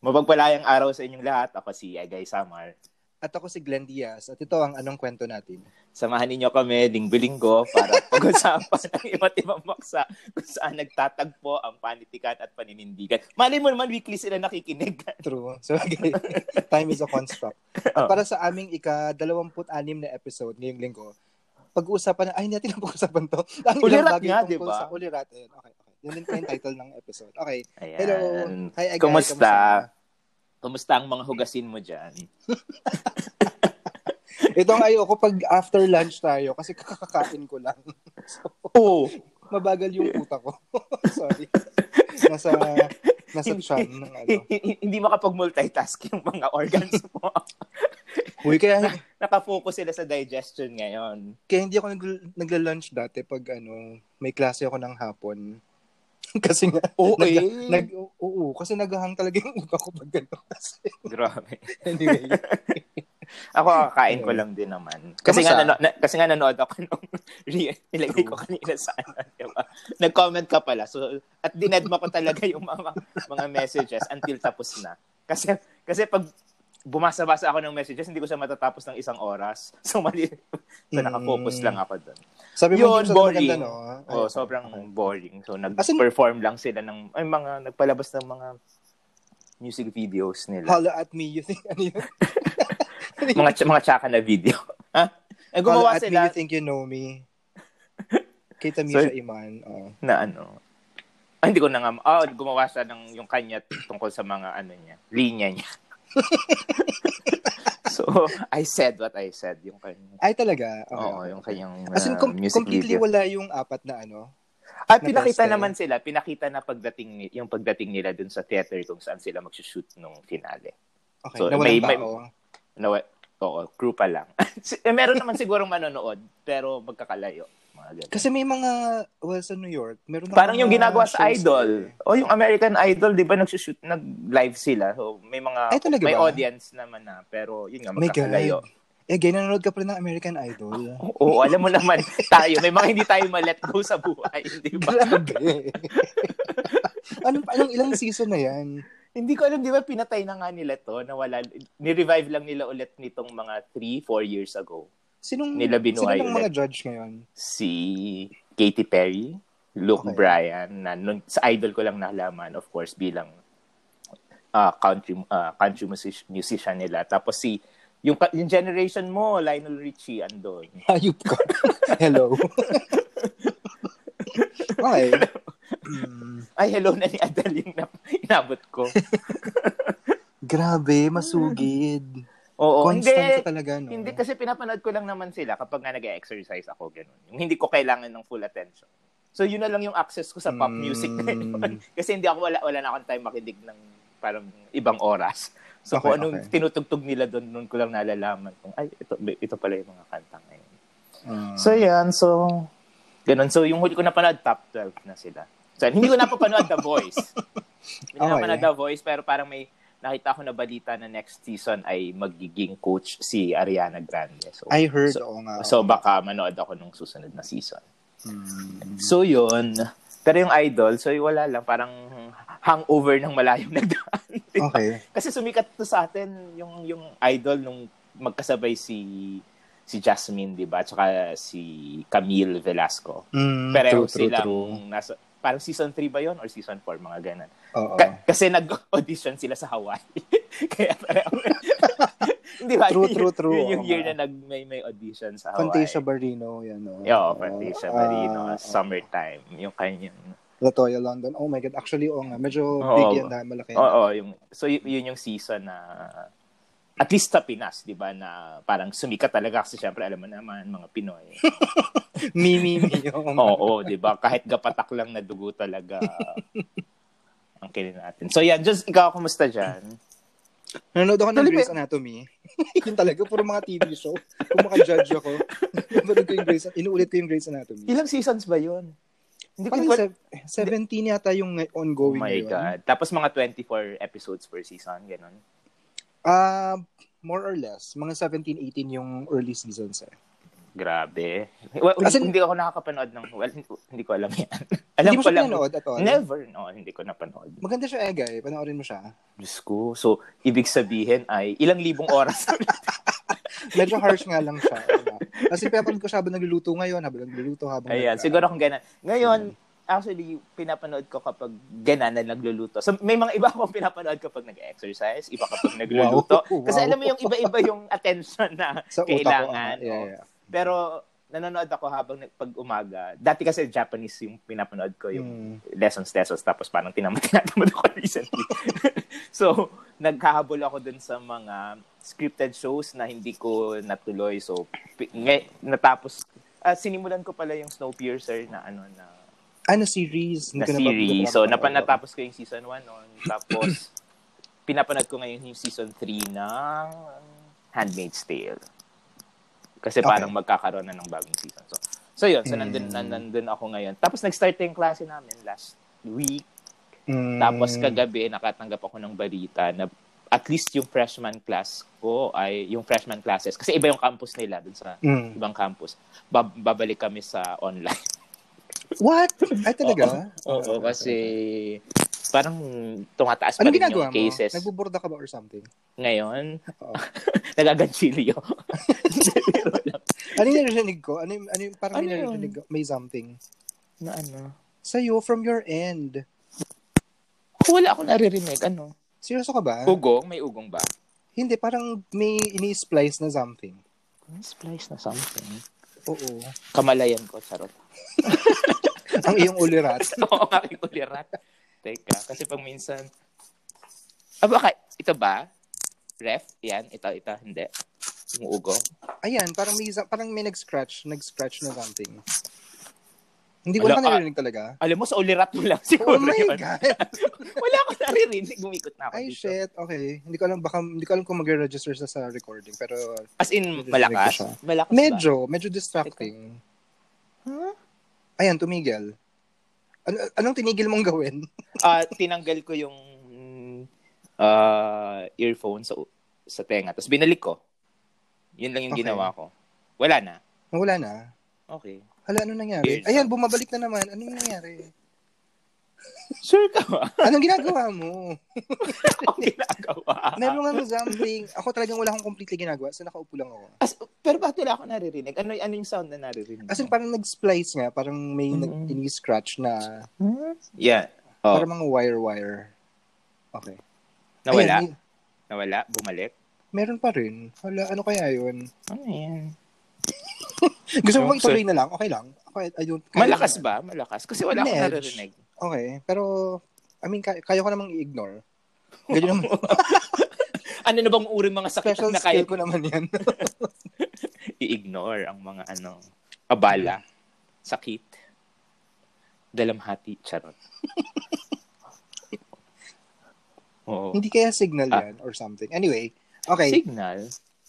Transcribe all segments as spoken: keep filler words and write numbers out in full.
Mapagpalayang araw sa inyong lahat. Ako si Egay Samar. At ako si Glenn Diaz. At ito ang Anong Kwento Natin. Samahan ninyo kami linggo-linggo para pag-usapan ng iba't ibang maksa kung saan nagtatagpo ang panitikan at paninindigan. Mali mo naman, weekly sila nakikinig. True. So, okay. Time is a construct. At para sa aming ika-dalawamput-anim na episode ngayong linggo, pag-uusapan na, ay, hindi natin ang pag-uusapan to. Ang ulirat nga, di ba? Sa ulirat. Ayun, okay, okay. Yun din pa yung title ng episode. Okay. Ayan. Hello. Hi, Egay. Kumusta? Kumusta ang mga hugasin mo dyan? Ito ang ayoko pag after lunch tayo kasi kakakain ko lang. So, oh. Mabagal yung utak ko. Sorry. Nasa, nasa chan ng ano. Hindi makapag-multitask yung mga organs mo. Uy, kaya nakafocus sila sa digestion ngayon. Kaya hindi ako nag- nagla-lunch dati pag ano, may klase ako ng hapon. Kasi nga, oo, nag, eh. nag, oo, kasi naghahang talaga yung utak ko pag gano'n. Kasi, grabe. Anyway. Ako kakain ko lang din naman. Kasi nga nano- na, kasi nga nanood ako nung nilagay ko kanina sa ano, diba? Nag-comment ka pala. So at dinedma ko talaga yung mga mga messages until tapos na. Kasi kasi pag bumasa-basa ako ng messages, hindi ko siya matatapos ng isang oras. So mali. So naka-focus lang ako doon. Sabi mo yun, boring. Maganda, no? Ay, oh, okay. sobrang Okay. boring. So nag-perform lang sila ng ay mga nagpalabas ng mga music videos nila. Holla at me, you think ano yun? mga ch- mga tsaka na video. Ha? Eh, gumawa Holla at sila. me, you think you know me. Kita Misha so, Iman. Oh. Na ano? Ah, hindi ko na nga. Oh, gumawa siya ng yung kanya tungkol sa mga ano niya. Linya niya. So, I said what I said. Yung kanya. Ay, talaga? Okay. Oo, yung kanyang uh, As in, com- music completely video. wala yung apat na ano? At na pinakita naman sila. Pinakita na pagdating yung pagdating nila dun sa theater kung saan sila mag-shoot nung finale. Okay, so, nawalang may, tao. May, nawa, oo, crew pa lang. eh, meron naman sigurong manonood, pero magkakalayo. Kasi may mga, well, sa New York, meron parang yung ginagawa sa Idol. Eh. O yung American Idol, di ba, nag-shoot, nag-live sila. So, may mga, ay, may ba? audience naman na. Pero, yun nga, magkakalayo. Eh, gaya nanonood ka pa rin ng American Idol. Oo, oo, alam mo naman, tayo, may mga hindi tayo ma-let go sa buhay. Di ba? Grabe. anong, anong ilang season na yan? Hindi ko alam, di ba, pinatay na nga nila to, nawala, ni-revive lang nila ulit nitong mga three, four years ago. Sinong, nila binuhay sinong ulit. mga judge ngayon? Si Katy Perry, Luke okay. Bryan, na nun, sa Idol ko lang nalaman, of course, bilang uh, country uh, country music, musician nila. Tapos si, yung, yung generation mo, Lionel Richie, andon. Hayop ka. Hello. Okay. Mm. Ay, hello na ni Adele yung inabot ko. Grabe, masugid. Oo, constant hindi, ka talaga, no? Hindi, kasi pinapanood ko lang naman sila kapag nga nag-exercise ako, ganun. Yung hindi ko kailangan ng full attention. So, yun na lang yung access ko sa pop mm. music ngayon. Kasi hindi ako, wala, wala na akong time makinig ng parang ibang oras. So, okay, kung anong okay. tinutugtog nila doon, doon ko lang nalalaman kung, ay, ito, ito pala yung mga kanta ngayon. Mm. So, yan. So, ganun. So, yung huli ko napanood, top twelve na sila. So, hindi ko napapanood The Voice. Hindi ko napapanood The Voice, pero parang may nakita ko na balita na next season ay magiging coach si Ariana Grande. So, I heard, so, oo nga. So, baka manood ako nung susunod na season. Hmm. So, yun. Pero yung Idol, so wala lang. Parang hangover ng malayong nagdaan. Okay. Kasi sumikat to sa atin yung, yung Idol nung magkasabay si si Jasmine, di ba? At saka si Camille Velasco. Mm, Pero true, true, silang true. nasa... Parang season three ba yun? Or season four, mga ganun. Ka- kasi nag-audition sila sa Hawaii. Kaya parang... Hindi ba? True, true, true. Yun yung oh, year na nag, may, may audition sa Hawaii. Fantasia Barrino, yan. Oh. Yo, Fantasia uh, Barrino. Uh, Summertime. Yung kanyang... Latoya London. Oh my God. Actually, oo oh, nga. Medyo oh, big yan dahil malaki. Oo. Oh, oh, yung, so, y- yun yung season na... At least sa Pinas, di ba, na parang sumikat talaga kasi syempre, alam mo naman, mga Pinoy. mi, mi, mi. Oo, oh, di ba? Kahit gapatak lang na dugo talaga ang kinin natin. So, yan. Just, ikaw, kumusta dyan? Nanonood ako ng Grey's Anatomy. Yun talaga, puro mga T V show. Kung maka-judge ako, nanonood ko yung Grey's, inuulit ko yung Grey's Anatomy. Ilang seasons ba yun? Hindi ko pa... seventeen yata yung ongoing. Oh my ngayon. God. Tapos mga twenty-four episodes per season, gano'n? Ah, uh, more or less. Mga seventeen, eighteen yung early seasons eh. Grabe. Well, As in- hindi ako nakakapanood ng, well, hindi ko alam yan. Alam Hindi mo ko siya lang, pinanood at all? never, no, hindi ko napanood. Maganda siya, Egay. Panoorin mo siya. Diyos ko. So, ibig sabihin ay ilang libong oras. Medyo harsh nga lang siya. Diba? Kasi pinapanood ko siya habang nagluluto ngayon, habang nagluluto, habang... Ayan, nagka- siguro kung ganun. Ngayon, actually, pinapanood ko kapag ganan na nagluluto. So, may mga iba akong pinapanood kapag nag-exercise, iba kapag nagluluto. Wow. Kasi Wow. alam mo yung iba-iba yung attention na Sa utak ko. kailangan. ah, yeah, oh. yeah. Pero, nanonood ako habang nag- pag umaga. Dati kasi Japanese yung pinapanood ko, yung Mm. lessons, lessons. Tapos parang tinamat-tinatamad ako recently. So, nagkahabol ako dun sa mga scripted shows na hindi ko natuloy. So, pi- ngay- natapos, ah, sinimulan ko pala yung Snowpiercer na ano na Ano series? na Hindi ko na- series. hindi ko So, na- napanatapos ko yung season one noon. Tapos, pinapanood ko ngayon yung season three ng Handmaid's Tale. Kasi Okay. parang magkakaroon na ng bagong season. So, so yun. So, Mm. nandun, nandun ako ngayon. Tapos, nag-start na yung klase namin last week. Mm. Tapos, kagabi, nakatanggap ako ng balita na at least yung freshman class ko ay yung freshman classes. Kasi iba yung campus nila dun sa Mm. ibang campus. Bab- babalik kami sa online. What? Ay, talaga? Oo, kasi parang tumataas pa Anong rin ginagawa yung mo? cases. Nagbuburda ka ba or something? Ngayon, Oo. nagaganchilyo. Ano yung narinig ko? Ano yung, ano yung parang Ano may yun? narinig ko? May something. Na ano? Sa'yo, from your end. Wala akong naririnig. Ano? Seryoso ka ba? Ugong? May ugong ba? Hindi, parang may ini-splice na something. May splice na something. Oo. Kamalayan ko, charot. Ang iyong ulirat. Oo, ang aking ulirat. Teka, kasi pag minsan... Ah, baka, ito ba? Ref? Yan, ito, ito, hindi. Umuugong. Ayan, parang may, parang may nag-scratch. Nag-scratch na something. Hindi, wala Alam- ka naririnig talaga. Alam mo, sa ulirat mo lang siguro Oh my yun. God! Wala akong naririnig. Gumikot na ako Ay, dito. shit. Okay. Hindi ko alam, baka, hindi ko alam kung mag-register sa sa recording. Pero, As in, Naririnig ko malakas? siya. Malakas ba? medyo, medyo distracting. Huh? Ayan, tumigil. Ano, anong tinigil mong gawin? Ah, tinanggal ko yung ah earphone sa sa tenga. Tapos binalik ko. Yun lang yung Okay. ginawa ko. Wala na. Wala na. Okay. Hala, ano nangyari? Weird. Ayan, bumabalik na naman. Anong nangyari? Sure ka ba? Anong ginagawa mo? Ang ginagawa. Meron nga something. Ako talagang wala akong completely ginagawa. So, nakaupo lang ako. As, pero bakit wala ako naririnig? Ano, ano yung sound na naririnig? As in, parang nag-splice nga. Parang may Mm. nag- ini-scratch na Yeah. Oh, parang mga wire-wire. Okay. nawala? Ayan, may- Nawala? Bumalik? meron pa rin. Hala, ano kaya yun? Ano yan? Gusto mo ba So- ituloy na lang? Okay lang. Okay, I don't, kaya Malakas naman. ba? Malakas? Kasi wala akong Medj. naririnig. Okay. Pero, I mean, kaya, kaya ko namang i-ignore. Ganyan naman. Ano na bang uri mga sakit Special na kaya skill ko naman yan. i-ignore ang mga ano, abala, sakit, dalamhati, charot. Oo. Hindi kaya signal Ah. yan or something. Anyway, okay. Signal?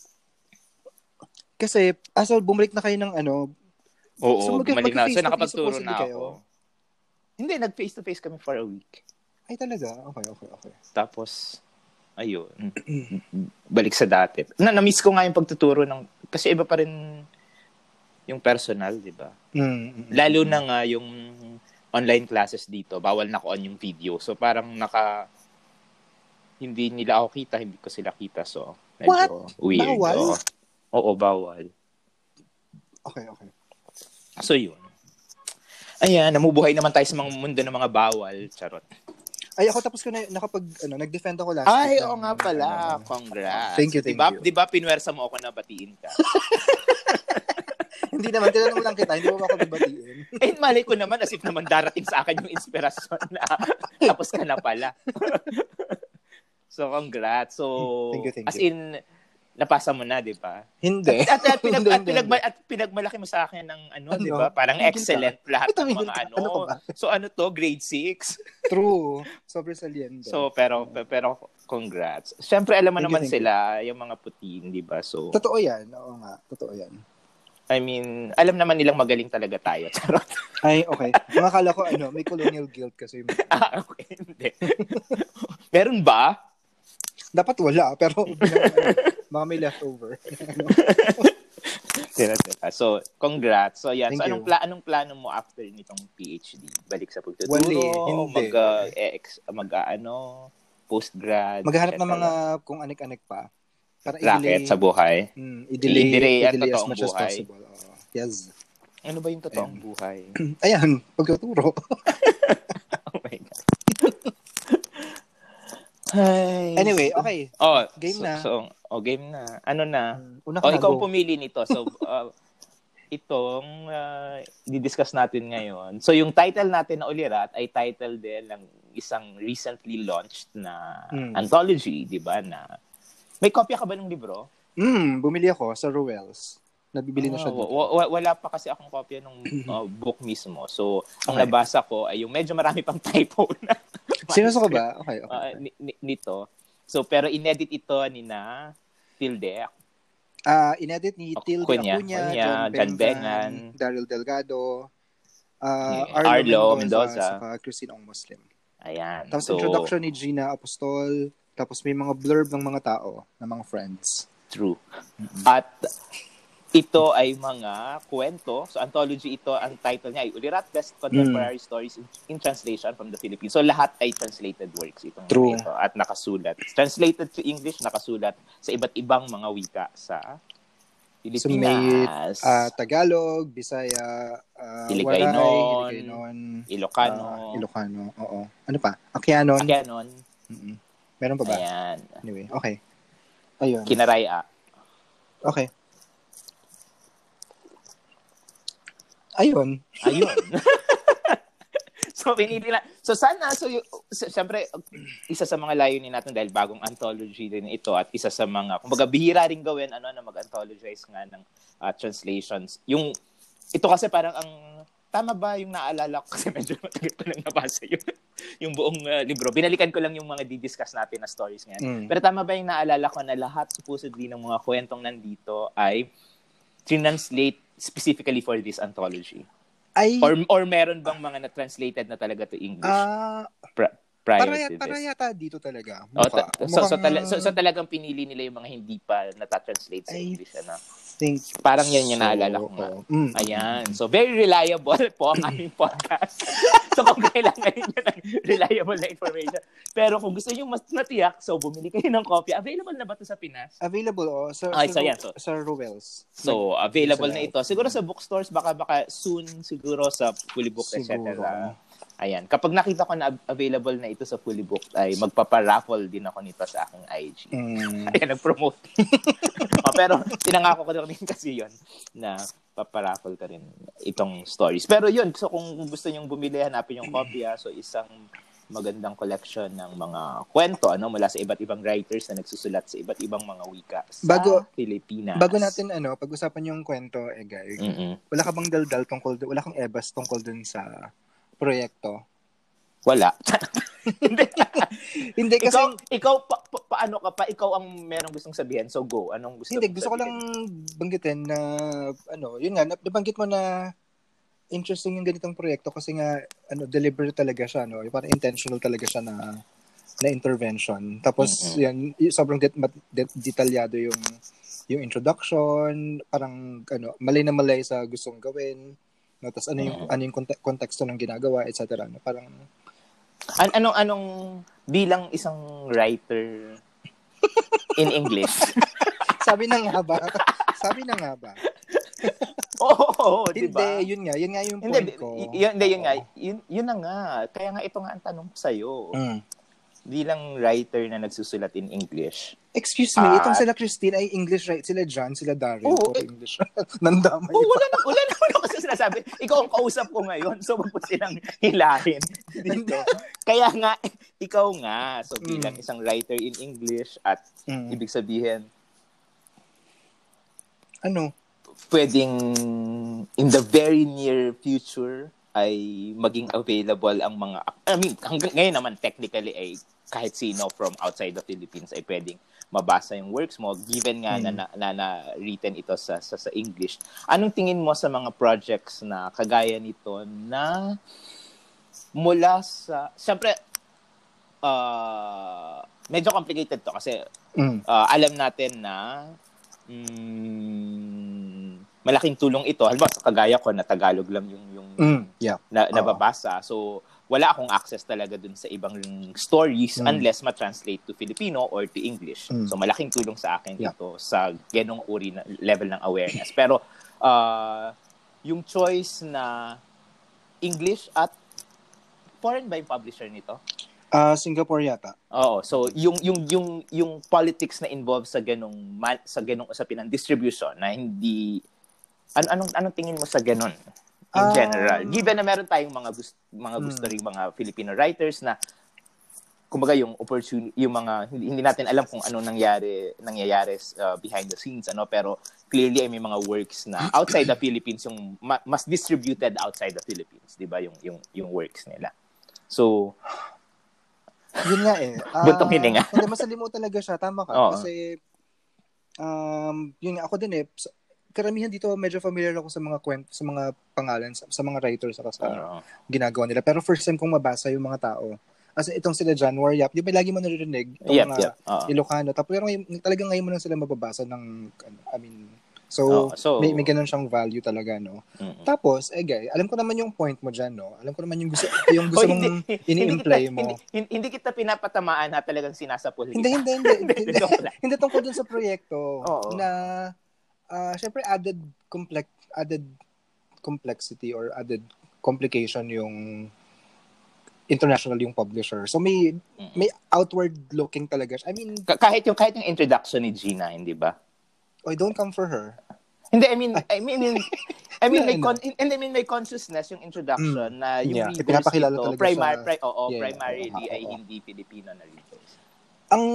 Kasi, aso, bumalik na kayo ng ano, Oo, So, mag- bumalik na. So, mag-face-to-face nakapagturo supposedly na kayo? ako. Hindi, nag-face-to-face kami for a week. ay talaga, okay, okay, okay. Tapos, ayun, balik sa dati. Na, na-miss ko nga yung pagtuturo ng, kasi iba pa rin yung personal, di ba? Mm, mm, Lalo na nga yung online classes dito, bawal na on yung video. So, parang naka, hindi nila ako kita, hindi ko sila kita. So, medyo weird. Bawal? Oo. Oo, bawal. Okay, okay. So, yun. Ayan, namubuhay naman tayo sa mga mundo ng mga bawal. Charot. Ay, ako tapos ko na, nakapag, ano, nag-defend ako last Ay, week oo ng- nga pala. ano. Congrats. Thank you, thank diba, you. Diba, pinwersa mo ako na batiin ka? Hindi naman, tinanong lang kita, hindi mo ba ako babatiin? Eh, malay ko naman as if naman darating sa akin yung inspirasyon na tapos ka na pala. So, congrats. So, Thank you, thank as you. in, napasa mo na, di ba? Hindi. At, at, pinag, Hindi, at, hindi, pinagma, hindi. at pinagmalaki mo sa akin ng ano, Ano? di ba? Parang Tumigil excellent lahat ng Tumigil mga ka. ano. Ano ka ba? So, ano to? Grade six? True. Sobresaliente. So, pero, pero, congrats. Siyempre, alam mo Thank you, naman thank you. sila, yung mga puting, di ba? So, Totoo yan. Oo nga, totoo yan. I mean, alam naman nilang magaling talaga tayo. Charot. Ay, okay. Mga kala ko, ano, may colonial guilt kasi. Ah, okay. Hindi. Meron ba? Dapat wala, pero mga may leftover. Tira, tira. So, congrats. So, yan. Thank so, anong, you. pla- anong plano mo after nitong PhD? Balik sa pagtuturo? Wali, hindi. Mag, uh, ex, mag uh, ano, postgrad? Maghahanap et ng cetera? mga kung anik-anik pa. Para Racket i-delay, sa buhay? mm, i-delay, I-delay ang i-delay as totoong much as buhay? possible. Uh, yes. Ano ba yung totoong Ayan. buhay? Ayan, pagtuturo. Oh my God. Ay, Anyway, okay. Oh, Game so, na. So, oh, game na. Ano na? Una O, ka na, ikaw go. ang pumili nito. So, uh, itong uh, di-discuss natin ngayon. So, yung title natin na Ulirat ay title din ng isang recently launched na Mm. anthology, di ba? Na may kopya ka ba ng libro? Mm, bumili ako sa Ruel's. Nabibili na siya Ah, dito. wa- wa- wala pa kasi akong kopya ng uh, book mismo. So, ang Okay. nabasa ko ay yung medyo marami pang typo na. Sinuso ko ba? Okay, okay. Uh, ni- ni- nito. So, pero inedit ito ni na Tilde. Ah, inedit ni O, Tilde Cunha, Acuña, Cunha, John John Bengan, Bengan, Daryl Delgado, ah, ni Arlo, Arlo Mendoza, Mendoza. saka Christine Ong Muslim. Ayan. Tapos So, introduction ni Gina Apostol, tapos may mga blurb ng mga tao, ng mga friends. true. At ito ay mga kwento. So, anthology ito, ang title niya ay Ulirat Best Contemporary Mm. Stories in, in Translation from the Philippines. So, lahat ay translated works itong True. ito at nakasulat. Translated to English, nakasulat sa iba't ibang mga wika sa So may Pilipinas. ah, Tagalog, Bisaya, uh, Hiligaynon, Waray, Hiligaynon, Ilocano, ah, Ilocano, oo. Ano pa? Akyanon. Akyanon. Mm-mm. Meron pa ba? Ayan. Anyway, okay. Ayun. Kinaraya. Okay. Ayun. Ayun. So, pinili na. So, sana, so, y- s- syempre, isa sa mga layunin natin dahil bagong anthology din ito at isa sa mga, kumbaga, bihira rin gawin, ano, na mag-anthologize nga ng uh, translations. Yung, ito kasi parang ang, tama ba yung naalala ko? Kasi medyo matagal ko lang nabasa yun. Yung buong uh, libro. Binalikan ko lang yung mga di-discuss natin na stories ngayon. Mm. Pero tama ba yung naalala ko na lahat supposedly ng mga kwentong nandito ay translate specifically for this anthology? Ay, Or or meron bang mga na-translated na talaga to English ah, pra- prior para, to this? para yata dito talaga. Oh, Mukha. ta- so, so, Mukhang- tala- so, so talagang pinili nila yung mga hindi pa nata-translate sa I English. Ano? think Parang yan yung so, naalala ko nga. oo. Mm. Ayan. So, very reliable po ang aming podcast. So, kung kailangan niyo ng reliable na information. Pero kung gusto niyo mas natiyak, so bumili kayo ng kopya. Available na ba ito sa Pinas? Available oh sa Ay, sa, so yan, so- sa Ruel's. So, available na Sila. ito. Siguro sa bookstores, baka baka soon siguro sa Fully Book, et cetera. Siguro. Ayan. Kapag nakita ko na available na ito sa Fully Book, ay magpaparaffle din ako nito sa aking I G. Mm. Ayan, nag-promote. oh, pero tinangako ko na rin kasi yun na paparaffle ka rin itong stories. Pero yun, so kung gusto nyong bumili, hanapin yung kopya. So, isang magandang collection ng mga kwento ano mula sa iba't ibang writers na nagsusulat sa iba't ibang mga wika sa Bago- Pilipinas. Bago natin ano, pag-usapan yung kwento, eh guys. Mm-mm. Wala ka bang daldal tungkol doon? Wala kang ebas tungkol dun sa proyekto? Wala. Hindi. Hindi kasi ikaw, ikaw pa, pa, paano ka pa? Ikaw ang merong gustong sabihin. So go. Anong gusto hindi mong gusto ko lang sabihin? banggitin na ano, yun nga, nabanggit mo na interesting yung ganitong proyekto kasi nga ano, deliberate talaga siya, no? Parang intentional talaga siya na na intervention. Tapos Mm-mm. yan, y- sobrang det- mat- det- detalyado yung yung introduction, parang ano, malay na malay sa gustong gawin. No, tapos ano yung Mm. ano yung konte- konteksto ng ginagawa, et cetera. No, parang An- anong anong bilang isang writer in English? sabi na nga ba? sabi na nga ba? Oo, oh, di Hindi, ba? yun nga, yun nga yung Hindi, point ko. y- yun, hindi, yun nga, yun, yun na nga. Kaya nga ito nga ang tanong ko sa'yo. Mm. Bilang writer na nagsusulat in English. Excuse me, Ah. itong sila Christine ay English, right? Sila John, sila Daryl, Oo, puro eh. English. Nandamay. Oh, wala na, wala na, wala kasi sinasabi. Ikaw ang kausap ko ngayon, so wag mo silang hilahin dito. Kaya nga, ikaw nga, so bilang Mm. isang writer in English at Mm. ibig sabihin, Ano? pwedeng in the very near future ay maging available ang mga, I mean, hanggang ngayon naman technically ay kahit sino from outside the Philippines ay pwedeng mabasa yung works mo given nga Mm. na, na, na, na written ito sa, sa sa English. Anong tingin mo sa mga projects na kagaya nito na mula sa, siyempre uh, medyo complicated to kasi Mm. uh, alam natin na mm, malaking tulong ito. Halimbawa, sa kagaya ko na Tagalog lang yung yung mm, yeah. na, nababasa. So, wala akong access talaga dun sa ibang stories mm. unless ma-translate to Filipino or to English. Mm. So, malaking tulong sa akin yeah. ito sa ganong uri na level ng awareness. Pero, uh, yung choice na English at foreign ba yung publisher nito? Uh, Singapore yata. Oo. So, yung yung yung yung politics na involved sa ganong sa ganong usapin ng distribution na hindi an anong anong tingin mo sa ganon in general? Um, Given na meron tayong mga gusto, mga gusto ring mga Filipino writers na kumbaga yung opportunity, yung mga hindi, hindi natin alam kung ano nangyari nangyayari uh, behind the scenes ano, pero clearly ay may mga works na outside the Philippines yung ma- mas distributed outside the Philippines, 'di ba? Yung yung yung works nila. So yun nga eh. Uh, Buntong hininga. Hindi, masalimutan talaga siya. Tama ka. Oo. Kasi, um, yun nga, ako din eh, karamihan dito, medyo familiar ako sa mga kwento, sa mga pangalan, sa, sa mga writers, saka sa uh, ginagawa nila. Pero first time kong mabasa yung mga tao. As itong sila January Yap, di ba lagi mo naririnig? Itong yep, mga yep. Uh-huh. Ilocano. Tapos ngayon, talagang ngayon mo lang sila mababasa ng, I mean, So, oh, so may, may ganun siyang value talaga, no? Mm-hmm. Tapos, eh, guy, alam ko naman yung point mo dyan, no? Alam ko naman yung gusto, yung gusto oh, mong ini-imply mo. Hindi, hindi kita pinapatamaan na talagang sinasapul. Hindi, hindi, hindi. Hindi, hindi, hindi, hindi tungkol dun sa proyekto oh, na, uh, syempre, added, complex, added complexity or added complication yung international yung publisher. So, may, mm-hmm. may outward looking talaga. I mean, kahit yung, kahit yung introduction ni Gina, hindi ba? Oh, don't come for her. Hindi, I mean, I mean, I mean, may con- and I mean, may consciousness yung introduction mm. na yung yeah. readers ito, primary, sa... pri- oo, yeah, primarily yeah, yeah, ay yeah. hindi Filipino na readers. Ang,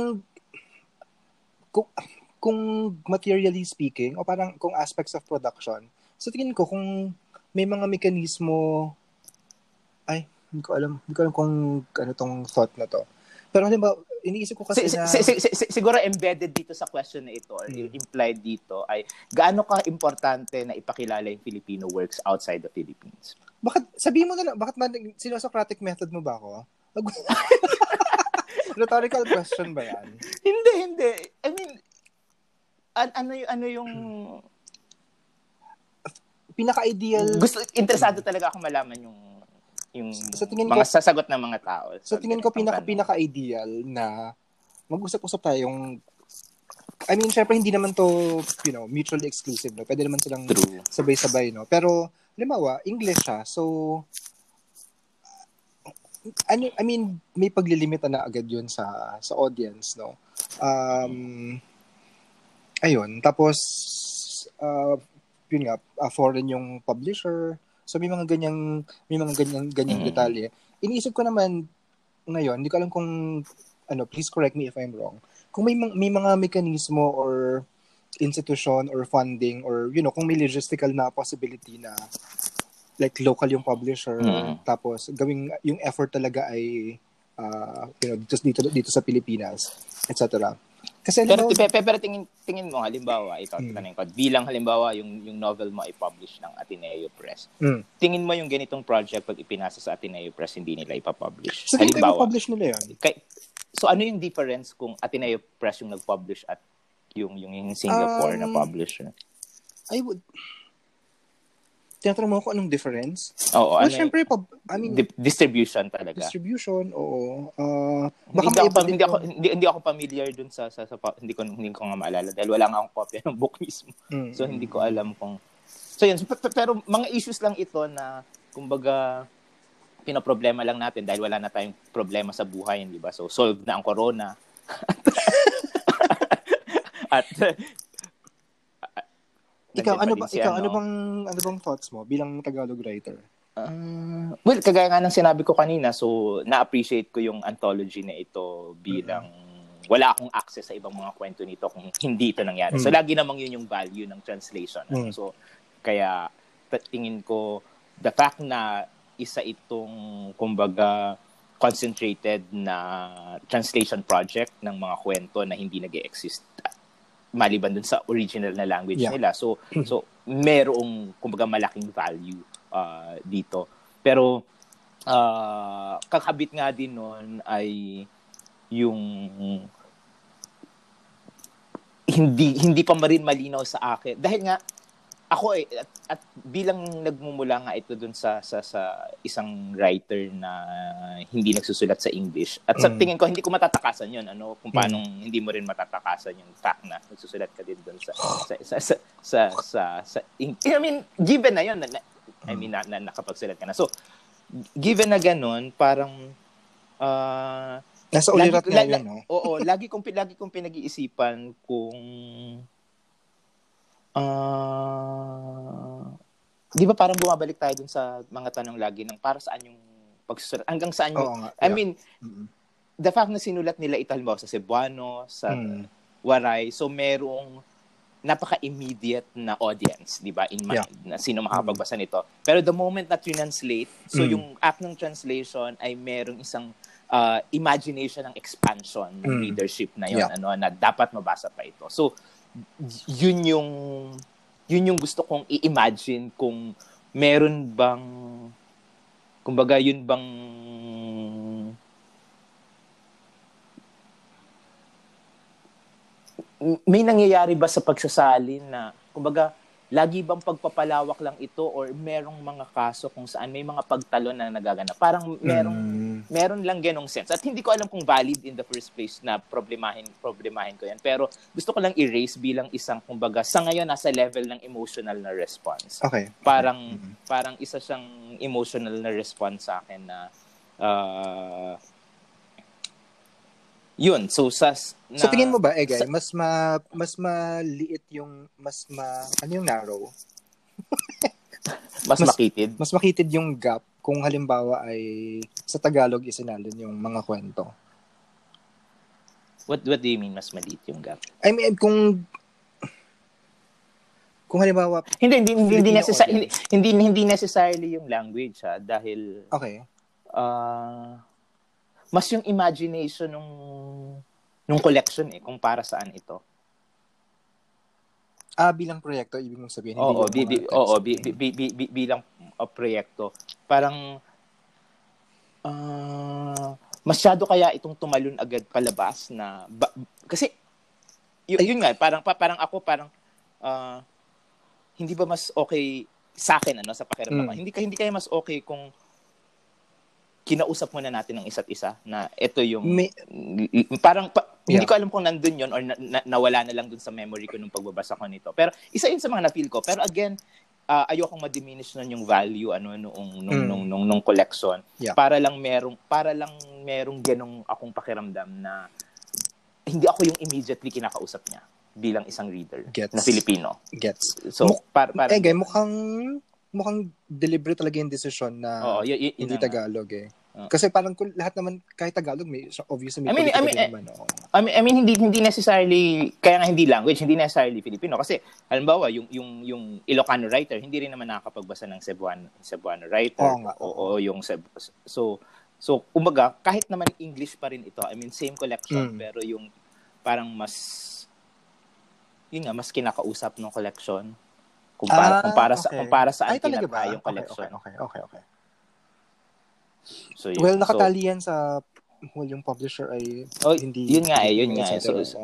kung, kung materially speaking, o parang kung aspects of production, sa tingin ko, kung may mga mekanismo, ay, hindi ko alam, hindi ko alam kung ano tong thought na to. Pero halimbawa, iniisip ko kasi si, na... Si, si, si, si, siguro embedded dito sa question na ito or hmm. implied dito ay gaano ka importante na ipakilala yung Filipino works outside the Philippines? Bakit, sabihin mo na lang, bakit man, sino-Socratic method mo ba ako? Rhetorical question ba yan? Hindi, hindi. I mean, an- ano, y- ano yung... Pinaka-ideal... Gusto, interesado talaga ako malaman yung yung sa tingin mga ko, sasagot ng mga tao. So sa tingin ko, pinaka, pinaka-ideal na mag-usap-usap tayong, I mean, syempre, hindi naman to, you know, mutually exclusive, no? Pwede naman silang True. sabay-sabay, no? Pero, limawa, English siya, so, ano, I mean, may paglilimita na agad yun sa sa audience, no? Um, ayun, tapos, uh, yun nga, uh, foreign yung publisher, so may mga ganyang may mga ganyang ganyang mm-hmm. detalye. Iniisip ko naman ngayon, hindi ko alam kung ano, please correct me if I'm wrong. Kung may may mga mekanismo or institution or funding or you know, kung may logistical na possibility na like local yung publisher mm-hmm. tapos gawing yung effort talaga ay uh, you know, dito dito dito sa Pilipinas, et cetera. Kasi pero, pero, pero tingin tingin mo halimbawa ito mm. tanong ko bilang halimbawa yung yung novel mo i-publish ng Ateneo Press. Mm. Tingin mo yung ganitong project pag ipinasa sa Ateneo Press hindi nila ipa-publish. So, halimbawa publish nila yan. Kay, so ano yung difference kung Ateneo Press yung nag-publish at yung yung, yung Singapore um, na publisher? I would tinatanong mo ko anong difference? Oo, well, ano syempre, pub, I mean, di- distribution talaga. Distribution, oo. Uh, baka hindi, ako, hindi, ako, hindi, hindi ako familiar dun sa, sa, sa, hindi ko hindi ko nga maalala dahil wala nga akong kopya ng book mismo. Mm-hmm. So, hindi ko alam kung... So, yun. Pero mga issues lang ito na, kumbaga, pinoproblema lang natin dahil wala na tayong problema sa buhay, di ba? So, solve na ang corona. At... Ikaw ano ba si ikaw ano, ano bang ano bang thoughts mo bilang Tagalog writer? Uh, well, kagaya nga ng sinabi ko kanina, so na-appreciate ko yung anthology na ito bilang mm-hmm. wala akong access sa ibang mga kwento nito kung hindi ito nangyari. Mm-hmm. So lagi namang yun yung value ng translation. Mm-hmm. So kaya tingin ko the fact na isa itong kumbaga concentrated na translation project ng mga kwento na hindi nag-e-exist maliban dun sa original na language yeah. nila. So so merong kumbaga malaking value uh, dito. Pero uh, kakabit nga din noon ay yung hindi hindi pa rin malinaw sa akin dahil nga ako eh, at, at bilang nagmumula nga ito dun sa, sa, sa isang writer na hindi nagsusulat sa English. At sa mm. tingin ko, hindi ko matatakasan yun. Ano, kung paano mm. hindi mo rin matatakasan yung fact na nagsusulat ka din dun sa, sa, sa, sa, sa, sa, sa I mean, given na yun, na, I mean, na, na, nakapagsulat ka na. So, given na ganun, parang, uh, nasa ulirat nga yun, no? Oo, lagi kong, lagi kong pinag-iisipan kung, Uh, di ba parang bumabalik tayo dun sa mga tanong lagi ng para saan yung pagsusulat, hanggang saan yung, oh, I yeah. mean, mm-hmm. the fact na sinulat nila ito halimbawa sa Cebuano, sa mm. Waray, so merong napaka-immediate na audience, di ba, in mind, yeah. na sino makapagbasa mm. nito. Pero the moment na translate, so mm. yung act ng translation ay merong isang uh, imagination ng expansion ng mm. readership na yun, yeah. ano, na dapat mabasa pa ito. So, yun yung yun yung gusto kong i-imagine kung meron bang kumbaga yun bang may nangyayari ba sa pagsasalin na kumbaga lagi bang pagpapalawak lang ito or merong mga kaso kung saan may mga pagtalon na nagaganap? Parang merong mm. meron lang ganong sense. At hindi ko alam kung valid in the first place na problemahin problemahin ko yan. Pero gusto ko lang i-raise bilang isang kumbaga sa ngayon nasa level ng emotional na response. Okay. Parang mm-hmm. parang isa siyang emotional na response sa akin na uh, yun. So sa na, so tingin mo ba, Egay, sa, mas ma mas maliit yung mas ma ano yung narrow? mas, mas makitid. Mas makitid yung gap kung halimbawa ay sa Tagalog isinalin yung mga kwento. What what do you mean mas maliit yung gap? I mean kung kung halimbawa hindi hindi hindi necessarily hindi, hindi hindi necessarily yung language ha dahil okay. Uh, mas yung imagination nung nung collection eh kung para saan ito. Ah, bilang proyekto ibig mong sabihin hindi oo, bi, bi, oo bi, bi, bi, bi, bi, bilang uh, proyekto. Parang uh, masyado kaya itong tumalon agad palabas na ba, kasi y- yun nga parang pa, parang ako parang uh, hindi ba mas okay sa akin ano sa pakiramdam mm. hindi ka hindi kaya mas okay kung kinausap muna natin ng isa't isa na ito yung May, parang pa, yeah. hindi ko alam kung nandun yun or na, na, nawala na lang dun sa memory ko nung pagbabasa ko nito. Pero isa yun sa mga na-feel ko. Pero again, uh, ayokong ma-diminish nun yung value ano nung nung mm. nung, nung nung collection. Yeah. Para lang merong para lang merong ganong akong pakiramdam na hindi ako yung immediately kinakausap niya bilang isang reader Gets. na Filipino. Gets. So Muk- para, para eh, mukhang mukhang deliberate talaga yung decision na Oo, y- y- hindi Tagalog eh. Uh, Kasi parang kung lahat naman kahit Tagalog may obviously may I mean, I mean, naman. Oh. I mean, I mean hindi hindi necessarily kaya nga hindi language, hindi necessarily Filipino kasi halimbawa yung yung yung Ilocano writer hindi rin naman nakakapagbasa ng Cebuano Cebuano writer oh, nga, o, o yung Cebu, so so kumbaga kahit naman English pa rin ito, I mean same collection mm. pero yung parang mas yun nga mas kinakausap ng collection kumpara ah, kumpara okay. sa kumpara sa tinatry yung collection. Okay, okay, okay. okay. So, yun. Well, nakatali yan sa well, yung publisher ay oh, hindi yun nga eh, yun nga eh. So, so,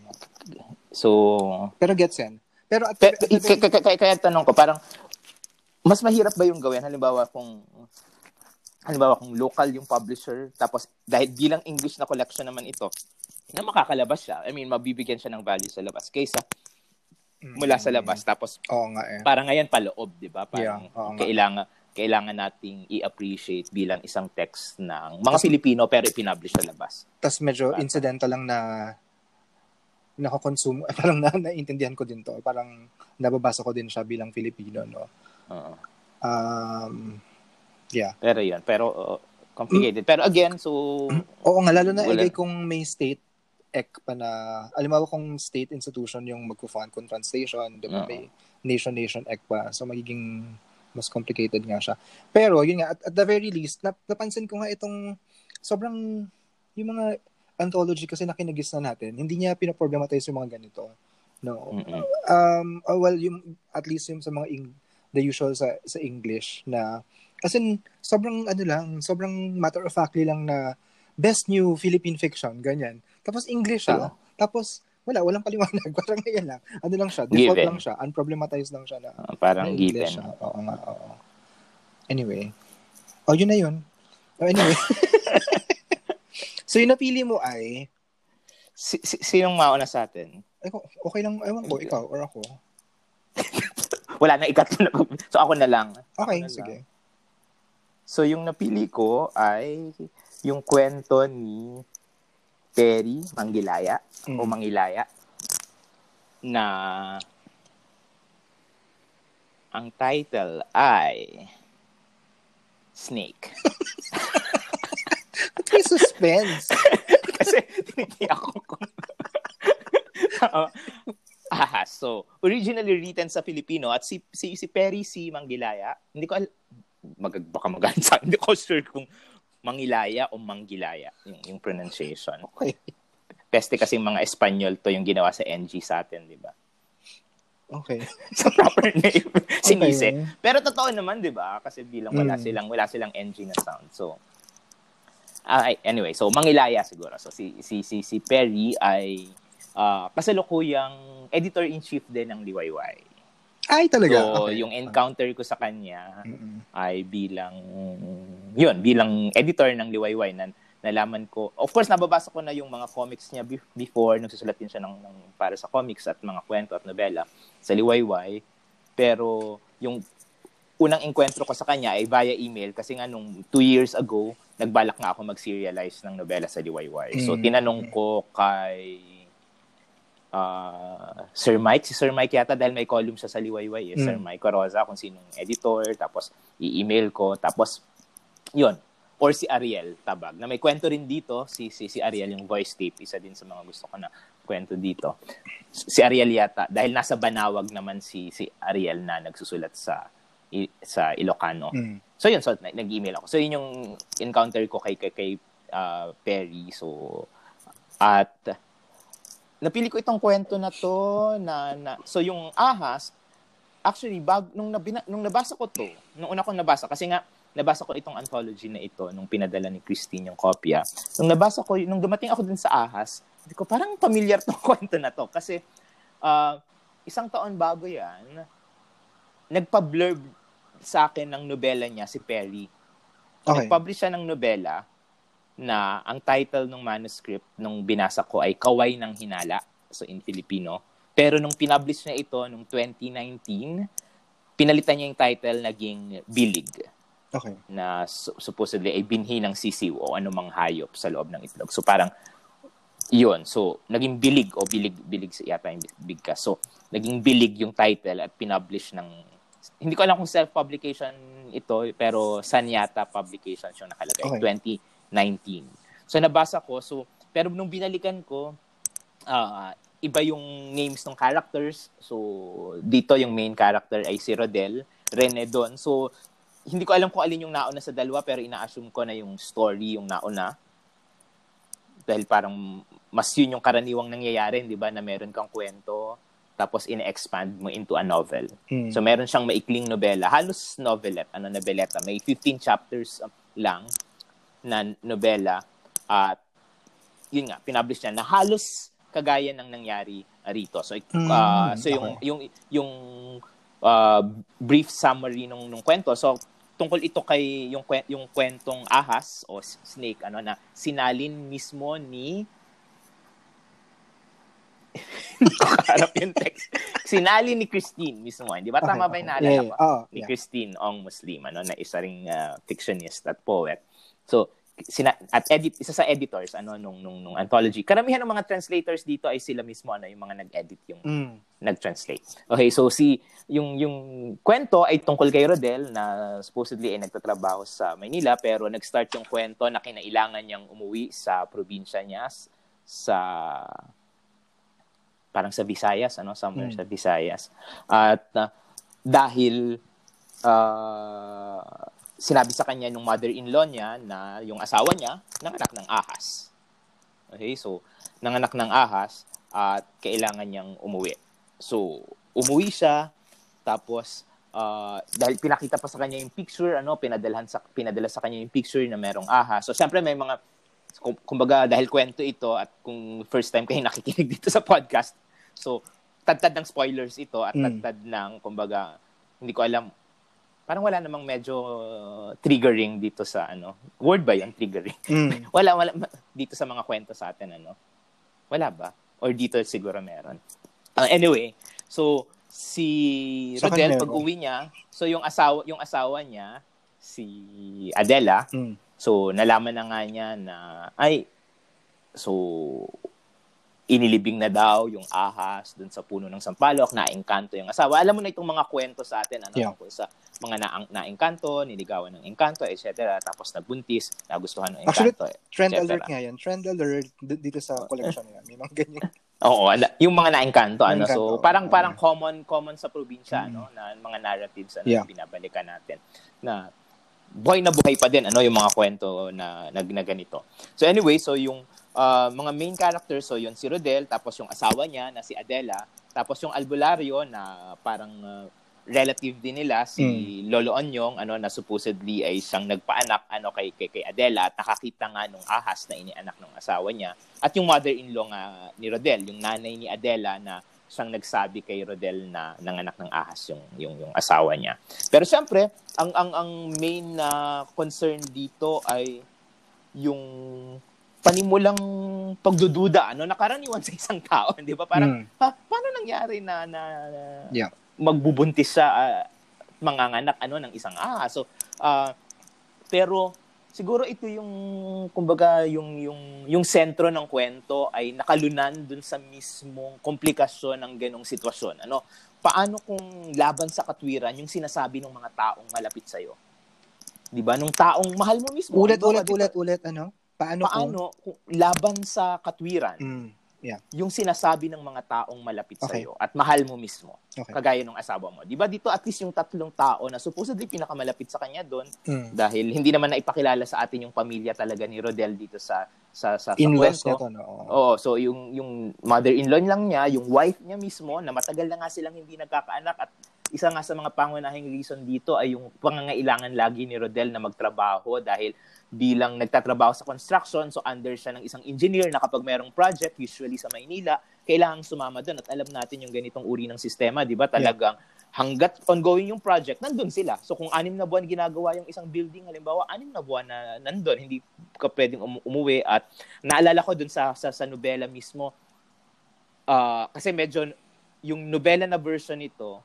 so pero gets yan. Pero at, pe, at, at, kaya, kaya, kaya tanong ko, parang mas mahirap ba yung gawin? Halimbawa kung halimbawa kung local yung publisher, tapos dahil bilang English na collection naman ito, na makakalabas siya. I mean, mabibigyan siya ng value sa labas. Kaysa mula sa labas, tapos oo nga eh. Parang ngayon paloob, di ba? Parang yeah, kailangan kailangan nating i-appreciate bilang isang text ng mga tas, Filipino pero i-publish sa labas. Tapos medyo parang incidental lang na nakakonsume, parang na, naintindihan ko din to. Parang nababasa ko din siya bilang Filipino, no? Uh-huh. Um, yeah. Pero yun, pero uh, complicated. Mm. Pero again, so... Oo nga, lalo na wala, kung may state E C pa na, alimbawa kung state institution yung magpo-fund kung translation, di ba? Uh-huh. May nation-nation E C pa. So magiging mas complicated nga siya. Pero, yun nga, at, at the very least, nap, napansin ko nga itong sobrang, yung mga anthology kasi na kinagis na natin, hindi niya pinaproblematize yung mga ganito. No. Mm-hmm. Um, uh, well, yung, at least yung sa mga, ing, the usual sa, sa English na, as in, sobrang, ano lang, sobrang matter of factly lang na, best new Philippine fiction, ganyan. Tapos English siya. Oh. Tapos, wala, walang paliwanag. Parang yan lang. Ano lang siya, default Given. lang siya, unproblematized lang siya na, Uh, parang na given. English siya. Oo nga, oo. Anyway. Oh, yun na yun. Oh, anyway. So, yung napili mo ay... Si, si, sinong mauna sa atin? Ay, okay lang, ewan ko, ikaw or ako. Wala na ikat na. So, ako na lang. Okay, na sige. Lang. So, yung napili ko ay yung kwento ni Perry Mangilaya mm. o Mangilaya na ang title ay Snake. Ba't may suspense? Kasi tinitiyak ko kung... uh, ah, so, originally written sa Filipino at si si, si Perry si Mangilaya, hindi ko al- mag baka magansa, hindi ko sure kung Mangilaya o Mangilaya yung, yung pronunciation. Okay. Peste kasi mga Espanyol to yung ginawa sa N G sa atin, di ba? Okay. Sa proper name. Sinise. Okay. Pero totoo naman, di ba? Kasi bilang wala mm. silang wala silang N G na sound. So, uh, anyway, so Mangilaya siguro. So, si si si, si Perry ay uh, kasalukuyang editor-in-chief din ng Liwayway. Ay, talaga? So, okay. yung encounter ko sa kanya mm-hmm. ay bilang, yun, bilang editor ng Liwayway na nalaman ko. Of course, nababasa ko na yung mga comics niya before. Nagsusulat din siya ng, ng para sa comics at mga kwento at nobela sa Liwayway. Pero yung unang enkwentro ko sa kanya ay via email kasi nga nung two years ago, nagbalak nga ako mag-serialize ng nobela sa Liwayway. So, tinanong ko kay uh, Sir Mike. Si Sir Mike yata dahil may column siya sa Liwayway. Eh. Mm. Sir Mike Coroza kung sinong editor. Tapos, i-email ko. Tapos, yun. Or si Ariel Tabag. Na may kwento rin dito. Si, si, si Ariel, yung voice tape. Isa din sa mga gusto ko na kwento dito. Si Ariel yata. Dahil nasa Banawag naman si, si Ariel na nagsusulat sa i, sa Ilocano. Mm. So, yun. So, nag-email ako. So, yun yung encounter ko kay, kay, kay uh, Perry. So, at napili ko itong kwento na to na, na so yung ahas actually bag nung nabina, nung nabasa ko to nung una ko nabasa kasi nga nabasa ko itong anthology na ito nung pinadala ni Christine yung kopya. Nung nabasa ko nung dumating ako dun sa ahas, hindi ko parang familiar tong kwento na to kasi uh, isang taon bago yan nagpa-blurb sa akin ng nobela niya si Perry. Okay. Nag-publish siya ng nobela na ang title ng manuscript nung binasa ko ay Kaway ng Hinala, so in Filipino. Pero nung pinublish niya ito nung twenty nineteen, pinalitan niya yung title naging Bilig. Okay. Na su- supposedly ay binhi ng sisiw o anumang hayop sa loob ng itlog. So parang yun. So naging Bilig o Bilig Bilig yata yung bigkas. So naging Bilig yung title at pinublish ng hindi ko alam kung self-publication ito pero Sanyata Publications yung nakalagay. Okay. twenty nineteen. So, nabasa ko. So, pero nung binalikan ko, uh, iba yung names ng characters. So, dito yung main character ay si Rodel, Rene Don. So, hindi ko alam kung alin yung nauna sa dalawa, pero ina-assume ko na yung story yung nauna. Dahil parang mas yun yung karaniwang nangyayari, di ba, na meron kang kwento, tapos ina-expand mo into a novel. Hmm. So, meron siyang maikling nobela. Halos novelette, ano, nobeleta. May fifteen chapters lang na nobela at yun nga pinublish niya na halos kagaya ng nangyari rito. So uh, mm, so yung okay. yung yung uh, brief summary nung nung kwento. So tungkol ito kay yung yung kwentong ahas o snake ano na sinalin mismo ni harap yung text. Sinali ni Christine mismo. Hindi ba tama okay, ba yung naalala yeah, ko? Oh, ni yeah. Christine Ong Muslim ano na isa ring uh, fictionist at poet. So, sina- at edit isa sa editors ano nung nung nung anthology. Karamihan ng mga translators dito ay sila mismo ano yung mga nag-edit yung mm. nag-translate. Okay, so si yung yung kwento ay tungkol kay Rodel na supposedly ay nagtatrabaho sa Maynila pero nag-start yung kwento na kinailangan niyang umuwi sa probinsya niya sa parang sa Visayas ano somewhere mm. sa Visayas. At uh, dahil uh, sinabi sa kanya nung mother-in-law niya na yung asawa niya nanganak ng ahas. Okay, so nanganak ng ahas at kailangan niyang umuwi. So, umuwi siya tapos uh, dahil pinakita pa sa kanya yung picture, ano, pinadalhan sa pinadala sa kanya yung picture na merong ahas. So, syempre may mga kumbaga dahil kwento ito at kung first time kayo nakikinig dito sa podcast, so tad-tad ng spoilers ito at tad-tad mm. ng kumbaga hindi ko alam, parang wala namang medyo triggering dito sa ano, word ba yun, triggering? Mm. wala, wala, dito sa mga kwento sa atin, ano? Wala ba? Or dito siguro meron. Uh, anyway, so si Rodel, so, pag-uwi niya, so yung asawa, yung asawa niya, si Adela, mm. so nalaman na nga niya na, ay, so inilibing na daw yung ahas dun sa puno ng sampalok, naengkanto yung asawa. Alam mo na itong mga kwento sa atin, ano, yeah. tungkol sa mga na naengkanto, niligawan ng engkanto, et cetera. Tapos nagbuntis, nagustuhan ng engkanto, Actually, trend alert nga yan. Trend alert dito sa collection nga. May mga ganyan. Oo, yung mga naengkanto, ano. So, parang parang common common sa probinsya, mm. ano, na mga narratives ano, yeah. binabalikan natin. Na buhay na buhay pa din, ano, yung mga kwento na, na, na ganito. So, anyway, so yung Uh, mga main characters, so yun si Rodel, tapos yung asawa niya na si Adela, tapos yung albularyo na parang uh, relative din nila, si mm. Lolo Onyong, ano, na supposedly ay siyang nagpaanak ano, kay, kay, kay Adela at nakakita nga nung ahas na inianak ng asawa niya. At yung mother-in-law nga ni Rodel, yung nanay ni Adela na siyang nagsabi kay Rodel na nanganak ng ahas yung, yung, yung asawa niya. Pero siyempre, ang, ang, ang main na uh, concern dito ay yung panimulang pagdududa, ano, nakaraniwan sa isang tao, di ba? Parang, mm. ha, paano nangyari na, na yeah. magbubuntis sa uh, manganganak, ano, ng isang ahas? So, uh, pero, siguro ito yung, kumbaga, yung, yung, yung sentro ng kwento ay nakalunan dun sa mismong komplikasyon ng ganong sitwasyon. Ano, paano kung laban sa katwiran yung sinasabi ng mga taong malapit sa'yo? Di ba? Nung taong mahal mo mismo. Ulit, diba, ulit, diba, ulit, ulit, ano? Paano, paano kung, kung laban sa katwiran, mm, yeah. yung sinasabi ng mga taong malapit okay. sa'yo at mahal mo mismo, okay. kagaya ng asawa mo. Di ba dito at least yung tatlong tao na supposedly pinakamalapit sa kanya doon mm. dahil hindi naman na ipakilala sa atin yung pamilya talaga ni Rodel dito sa sa sa, sa in-laws kwento. Niya to, no? Oo, so yung yung mother-in-law lang niya, yung wife niya mismo na matagal na nga silang hindi nagkakaanak at isa nga sa mga pangunahing reason dito ay yung pangangailangan lagi ni Rodel na magtrabaho dahil bilang nagtatrabaho sa construction, so under siya ng isang engineer na kapag mayroong project, usually sa Maynila, kailangang sumama doon. At alam natin yung ganitong uri ng sistema, di ba? Talagang yeah. hanggat ongoing yung project, nandun sila. So kung anim na buwan ginagawa yung isang building, halimbawa, anim na buwan na nandun, hindi ka pwedeng um- umuwi. At naalala ko dun sa, sa, sa nobela mismo, uh, kasi medyo yung nobela na version nito,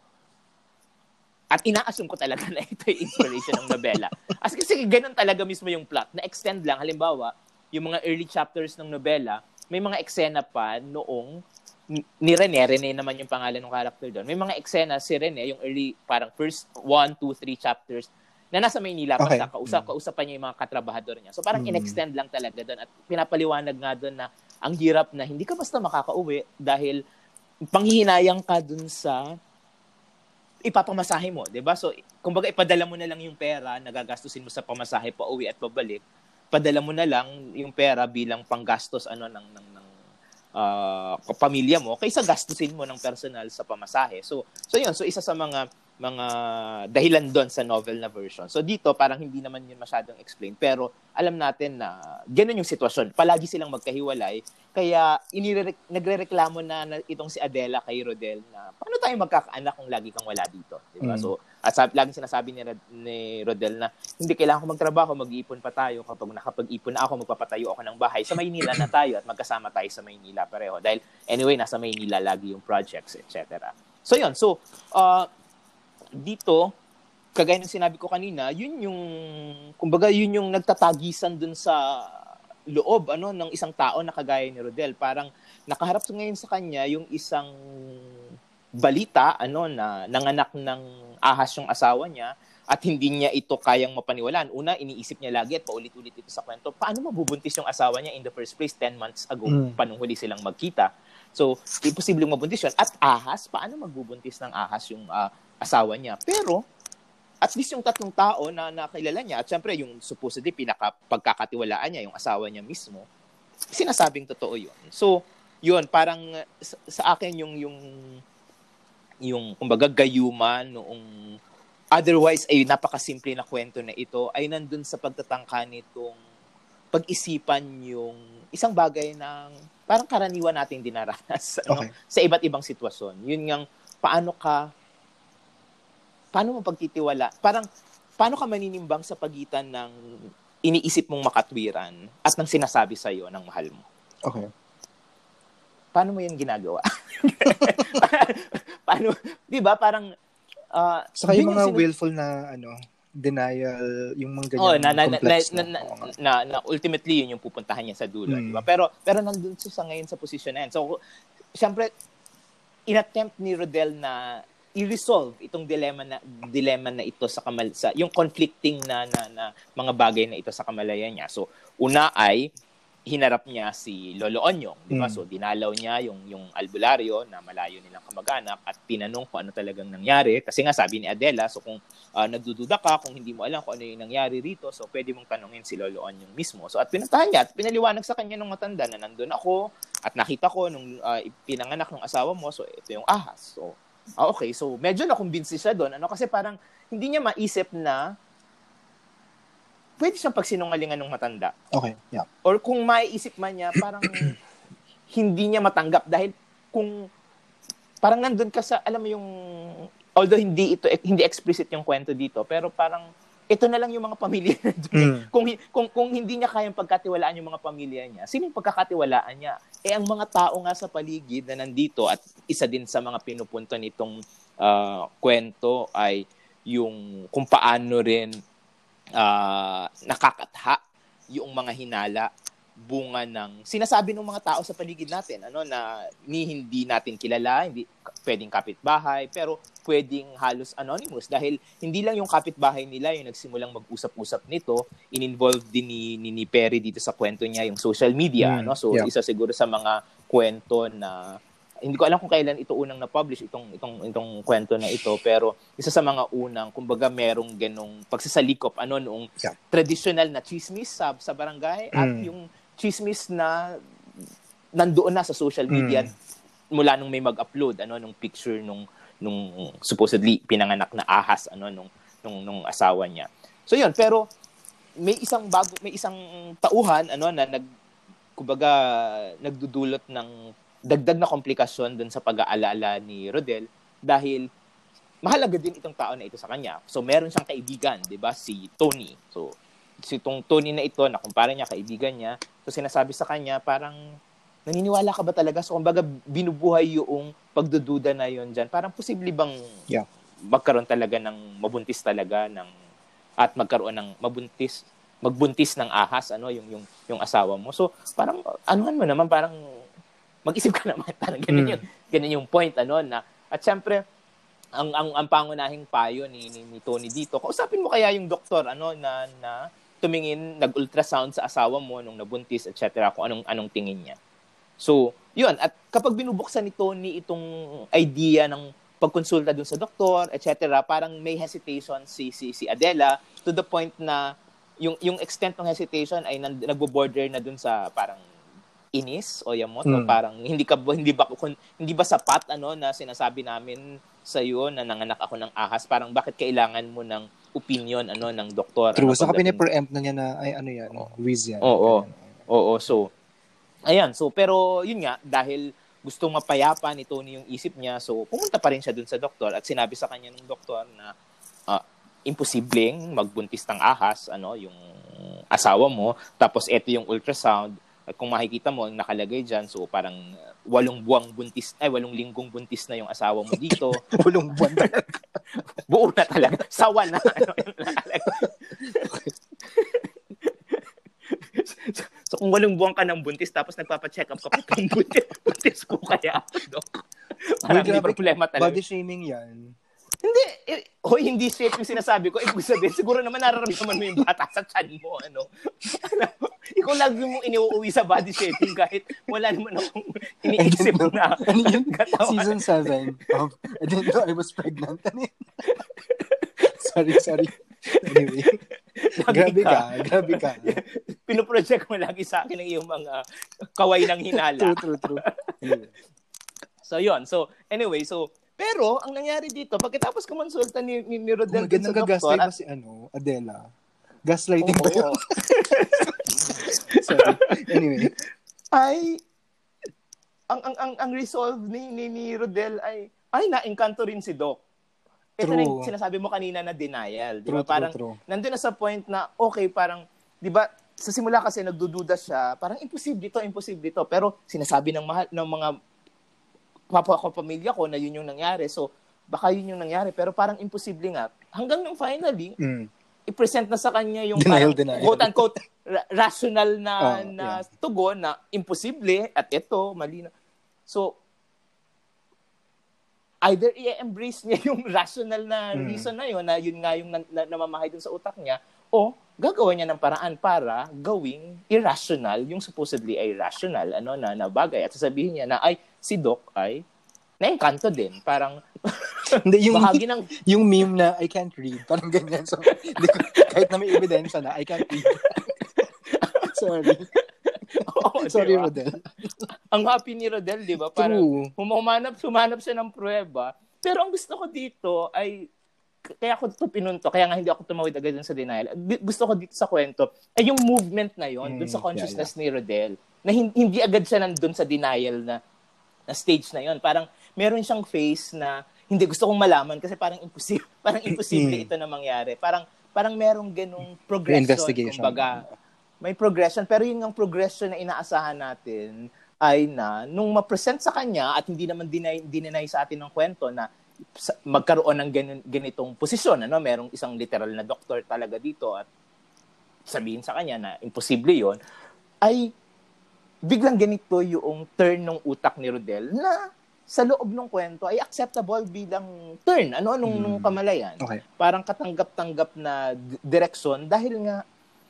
at ina-assume ko talaga na ito yung inspiration ng nobela. As kasi ganun talaga mismo yung plot. Na-extend lang. Halimbawa, yung mga early chapters ng nobela, may mga eksena pa noong ni Rene. Rene naman yung pangalan ng character doon. May mga eksena si Rene, yung early, parang first one, two, three chapters, na nasa Maynila pa okay. siya. Kausap, kausapan niya yung mga katrabahador niya. So parang mm. in-extend lang talaga doon. At pinapaliwanag nga doon na ang hirap na hindi ka basta makakauwi dahil panghihinayang ka doon sa ipapamasahe mo, 'di ba? So, kumbaga ipadala mo na lang yung pera, nagagastusin mo sa pamasahe pa uwi at pabalik. Padala mo na lang yung pera bilang panggastos ano ng ng ng uh, pamilya mo kaysa gastusin mo ng personal sa pamasahe. So, so yun, so isa sa mga mga dahilan doon sa novel na version. So dito parang hindi naman yun masyadong explain, pero alam natin na ganun yung sitwasyon. Palagi silang magkahiwalay, kaya inire- nagrereklamo na, na itong si Adela kay Rodel na paano tayo magkakaanak kung lagi kang wala dito, di ba? Mm. So at sabi, laging sinasabi ni, ni Rodel na hindi kailangan ko magtrabaho, mag-iipon pa tayo. Kapag nakapag-ipon na ako, magpapatayo ako ng bahay. Sa Maynila na tayo at magkasama tayo sa Maynila pareho. Dahil anyway, nasa Maynila lagi yung projects, et cetera. So yun, so uh, dito, kagaya ng sinabi ko kanina, yun yung, kumbaga, yun yung nagtatagisan dun sa loob, ano, ng isang tao na kagaya ni Rodel. Parang nakaharap ngayon sa kanya yung isang balita, ano, na nanganak ng ahas yung asawa niya at hindi niya ito kayang mapaniwalaan. Una, iniisip niya lagi at paulit-ulit ito sa kwento, paano mabubuntis yung asawa niya in the first place ten months ago, mm. panong huli silang magkita. So, imposibleng mabuntis yun. At ahas, paano magbubuntis ng ahas yung uh, asawa niya? Pero, at least yung tatlong tao na nakilala niya, at syempre yung supposedly pinaka-pagkakatiwalaan niya, yung asawa niya mismo, sinasabing totoo yun. So, yun, parang sa, sa akin yung, yung, yung, kumbaga, gayuma noong otherwise ay napakasimple na kwento na ito ay nandun sa pagtatangka nitong pag-isipan yung isang bagay ng parang karaniwan nating dinaranas ano, Okay. sa iba't ibang sitwasyon. Yun ngang paano ka paano mo pagtitiwala, parang paano ka maninimbang sa pagitan ng iniisip mong makatwiran at ng sinasabi sa iyo ng mahal mo. Okay. Paano mo yun ginagawa? Paano, 'di ba? Parang uh, Saka yung mga sin- willful na ano, denial, yung mga ganyan oh, na, na, complex na, na, na, na, na ultimately yun yung pupuntahan niya sa dulo, hmm. di ba? Pero pero nandun siya sa ngayon sa posisyon na yan. So, syempre inattempt ni Rodel na i-resolve itong dilemma na dilemma na ito sa kamal sa yung conflicting na, na na mga bagay na ito sa kamalayan niya. So, una ay hinarap niya si Lolo Onyong, di ba? Mm. So, dinalaw niya yung yung albularyo na malayo nilang kamag-anak at tinanong kung ano talagang nangyari. Kasi nga sabi ni Adela, so kung uh, nagdududa ka, kung hindi mo alam kung ano yung nangyari rito, so pwede mong tanungin si Lolo Onyong mismo. So, at pinuntahan niya at pinaliwanag sa kanya ng matanda na nandun ako at nakita ko nung uh, pinanganak ng asawa mo, so ito yung ahas. So, ah, okay. So, medyo nakumbinsi siya doon. Ano? Kasi parang hindi niya maisip na pwede siyang pagsinungalingan ng matanda. Okay, yeah. Or kung maiisip man niya, parang hindi niya matanggap dahil kung parang nandun ka sa, alam mo yung, although hindi ito, hindi explicit yung kwento dito, pero parang ito na lang yung mga pamilya na dun. Mm. Kung, kung, kung hindi niya kayang pagkatiwalaan yung mga pamilya niya, sino yung pagkakatiwalaan niya? Eh, ang mga tao nga sa paligid na nandito at isa din sa mga pinupunto nitong uh, kwento ay yung kung paano rin Uh, nakakatha yung mga hinala bunga ng sinasabi ng mga tao sa paligid natin ano na ni hindi natin kilala, hindi pwedeng kapitbahay pero pwedeng halos anonymous dahil hindi lang yung kapitbahay nila yung nagsimulang mag-usap-usap nito, in-involve din ni, ni, ni Perry dito sa kwento niya yung social media mm, ano so yeah. Isa siguro sa mga kwento na hindi ko alam kung kailan ito unang na-publish itong itong itong kwento na ito pero isa sa mga unang kumbaga merong ganong pagsasalikop ano noong yeah. Traditional na chismis sa sa barangay mm. at yung chismis na nandoon na sa social media mm. mula nung may mag-upload ano nung picture nung nung supposedly pinanganak na ahas ano nung nung nung asawa niya. So yun, pero may isang bago may isang tauhan ano na nag kumbaga nagdudulot ng dagdag na komplikasyon dun sa pag-aalala ni Rodel dahil mahalaga din itong tao na ito sa kanya. So, meron siyang kaibigan, di ba? Si Tony. So, si itong Tony na ito, na kumpara niya, kaibigan niya, so sinasabi sa kanya, parang, naniniwala ka ba talaga? So, kumbaga, binubuhay yung pagdududa na yun dyan. Parang, posible bang yeah. magkaroon talaga ng mabuntis talaga ng, at magkaroon ng mabuntis, magbuntis ng ahas, ano, yung, yung, yung asawa mo. So, parang, anuhan mo naman, parang, mag-isip ka naman, parang ganun, mm. yung, ganun yung point, ano, na, at syempre, ang, ang, ang pangunahing payo ni, ni, ni Tony dito, kausapin mo kaya yung doktor, ano, na, na tumingin, nag-ultrasound sa asawa mo nung nabuntis, et cetera, kung anong, anong tingin niya. So, yun, at kapag binubuksan ni Tony itong idea ng pagkonsulta dun sa doktor, et cetera, parang may hesitation si, si, si Adela, to the point na, yung, yung extent ng hesitation ay nagbo-border na dun sa parang, inis o yamot mm. o parang hindi ka hindi ba hindi ba sapat ano na sinasabi namin sa iyo na nanganak ako ng ahas, parang bakit kailangan mo ng opinion ano ng doktor. True, ano, so kapag ni-preempt na niya na ay ano yan, oh. Whiz yan. Oo. Oo, so ayan, so pero yun nga dahil gustong mapayapa ni Tony yung isip niya, so pumunta pa rin siya dun sa doktor at sinabi sa kanya ng doktor na uh, imposibleng magbuntis ng ahas ano yung asawa mo, tapos eto yung ultrasound. At kung makikita mo, nakalagay dyan, so parang walong buwang buntis, ay walong linggong buntis na yung asawa mo dito. Walong buwan talaga. Buo na talaga. Sawa na. So kung walong buwan ka ng buntis, tapos nagpapacheck up ka pa kung buntis, buntis po kaya. No? Parang may problema talaga. Body shaming yan. Hindi, eh, oh, hindi safe yung sinasabi ko. Ibig sabihin, siguro naman nararamdaman mo yung bata sa tiyan mo, ano. Ikaw lagi mong iniuuwi sa body shaping kahit wala naman akong iniisip na. Ano yun? Season seven of I didn't know I was pregnant. sorry, sorry. Anyway. Grabe ka, ka, grabe ka. Pinoproject mo lagi sa akin ang iyong mga kaway ng hinala. True, true, true. Anyway. So, yun. So, anyway, so, pero, ang nangyari dito, pagkatapos kumonsulta ni, ni, ni Rodel oh, sa doktor... Gaslight ba si ano, Adela? Gaslighting oh, ba yun? Oh. Sorry. Anyway. Ay, ang ang ang, ang resolve ni, ni, ni Rodel ay, ay, na-engkanto rin si Doc. Ito True. na yung sinasabi mo kanina na denial. Di ba? True, Parang, true, true. nandun na sa point na, okay, parang, di ba, sa simula kasi nagdududa siya, parang imposible ito, imposible ito. Pero sinasabi ng, mahal, ng mga papa ko, pamilya ko na yun yung nangyari. So, baka yun yung nangyari. Pero parang imposible nga. Hanggang nung finally, mm. i-present na sa kanya yung denial, parang, denial. quote-unquote, ra- rational na, oh, na yeah. tugon na imposible at ito, mali na. So, either i-embrace niya yung rational na mm. reason na yun, na yun nga yung na, na, namamahay dun sa utak niya, o gagawa niya ng paraan para gawing irrational, yung supposedly ay rational, ano, na, na bagay. At sasabihin niya na, ay, si Doc ay na-engkanto din. Parang, hindi, yung, bahagi ng... yung meme na, I can't read. Parang ganyan. So, di ko, kahit na may ebidensya na, I can't read. Sorry. Oh, Sorry, diba? Rodel. Ang happy ni Rodel, di ba? Parang True. humanap, humanap siya ng pruweba. Pero ang gusto ko dito ay, kaya ako ito pinunto, kaya nga hindi ako tumawid agad dun sa denial. Gusto ko dito sa kwento, ay yung movement na yon, mm, dun sa consciousness yeah, yeah. ni Rodel, na hindi, hindi agad siya nandun sa denial na, na stage na yon. Parang meron siyang face na hindi gusto kong malaman kasi parang imposible, parang imposible ito na mangyari. Parang parang merong ganung progression, kumbaga. May progression, pero yun ang progression na inaasahan natin ay na nung ma-present sa kanya at hindi naman dinay, dinenay sa atin ng kwento na magkaroon ng gan- ganitong posisyon, ano, merong isang literal na doktor talaga dito at sabihin sa kanya na imposible yon, ay biglang ganito yung turn ng utak ni Rodel na sa loob ng kwento ay acceptable bilang turn, ano, nung, hmm. nung kamalayan. Okay. Parang katanggap-tanggap na d- direksyon dahil nga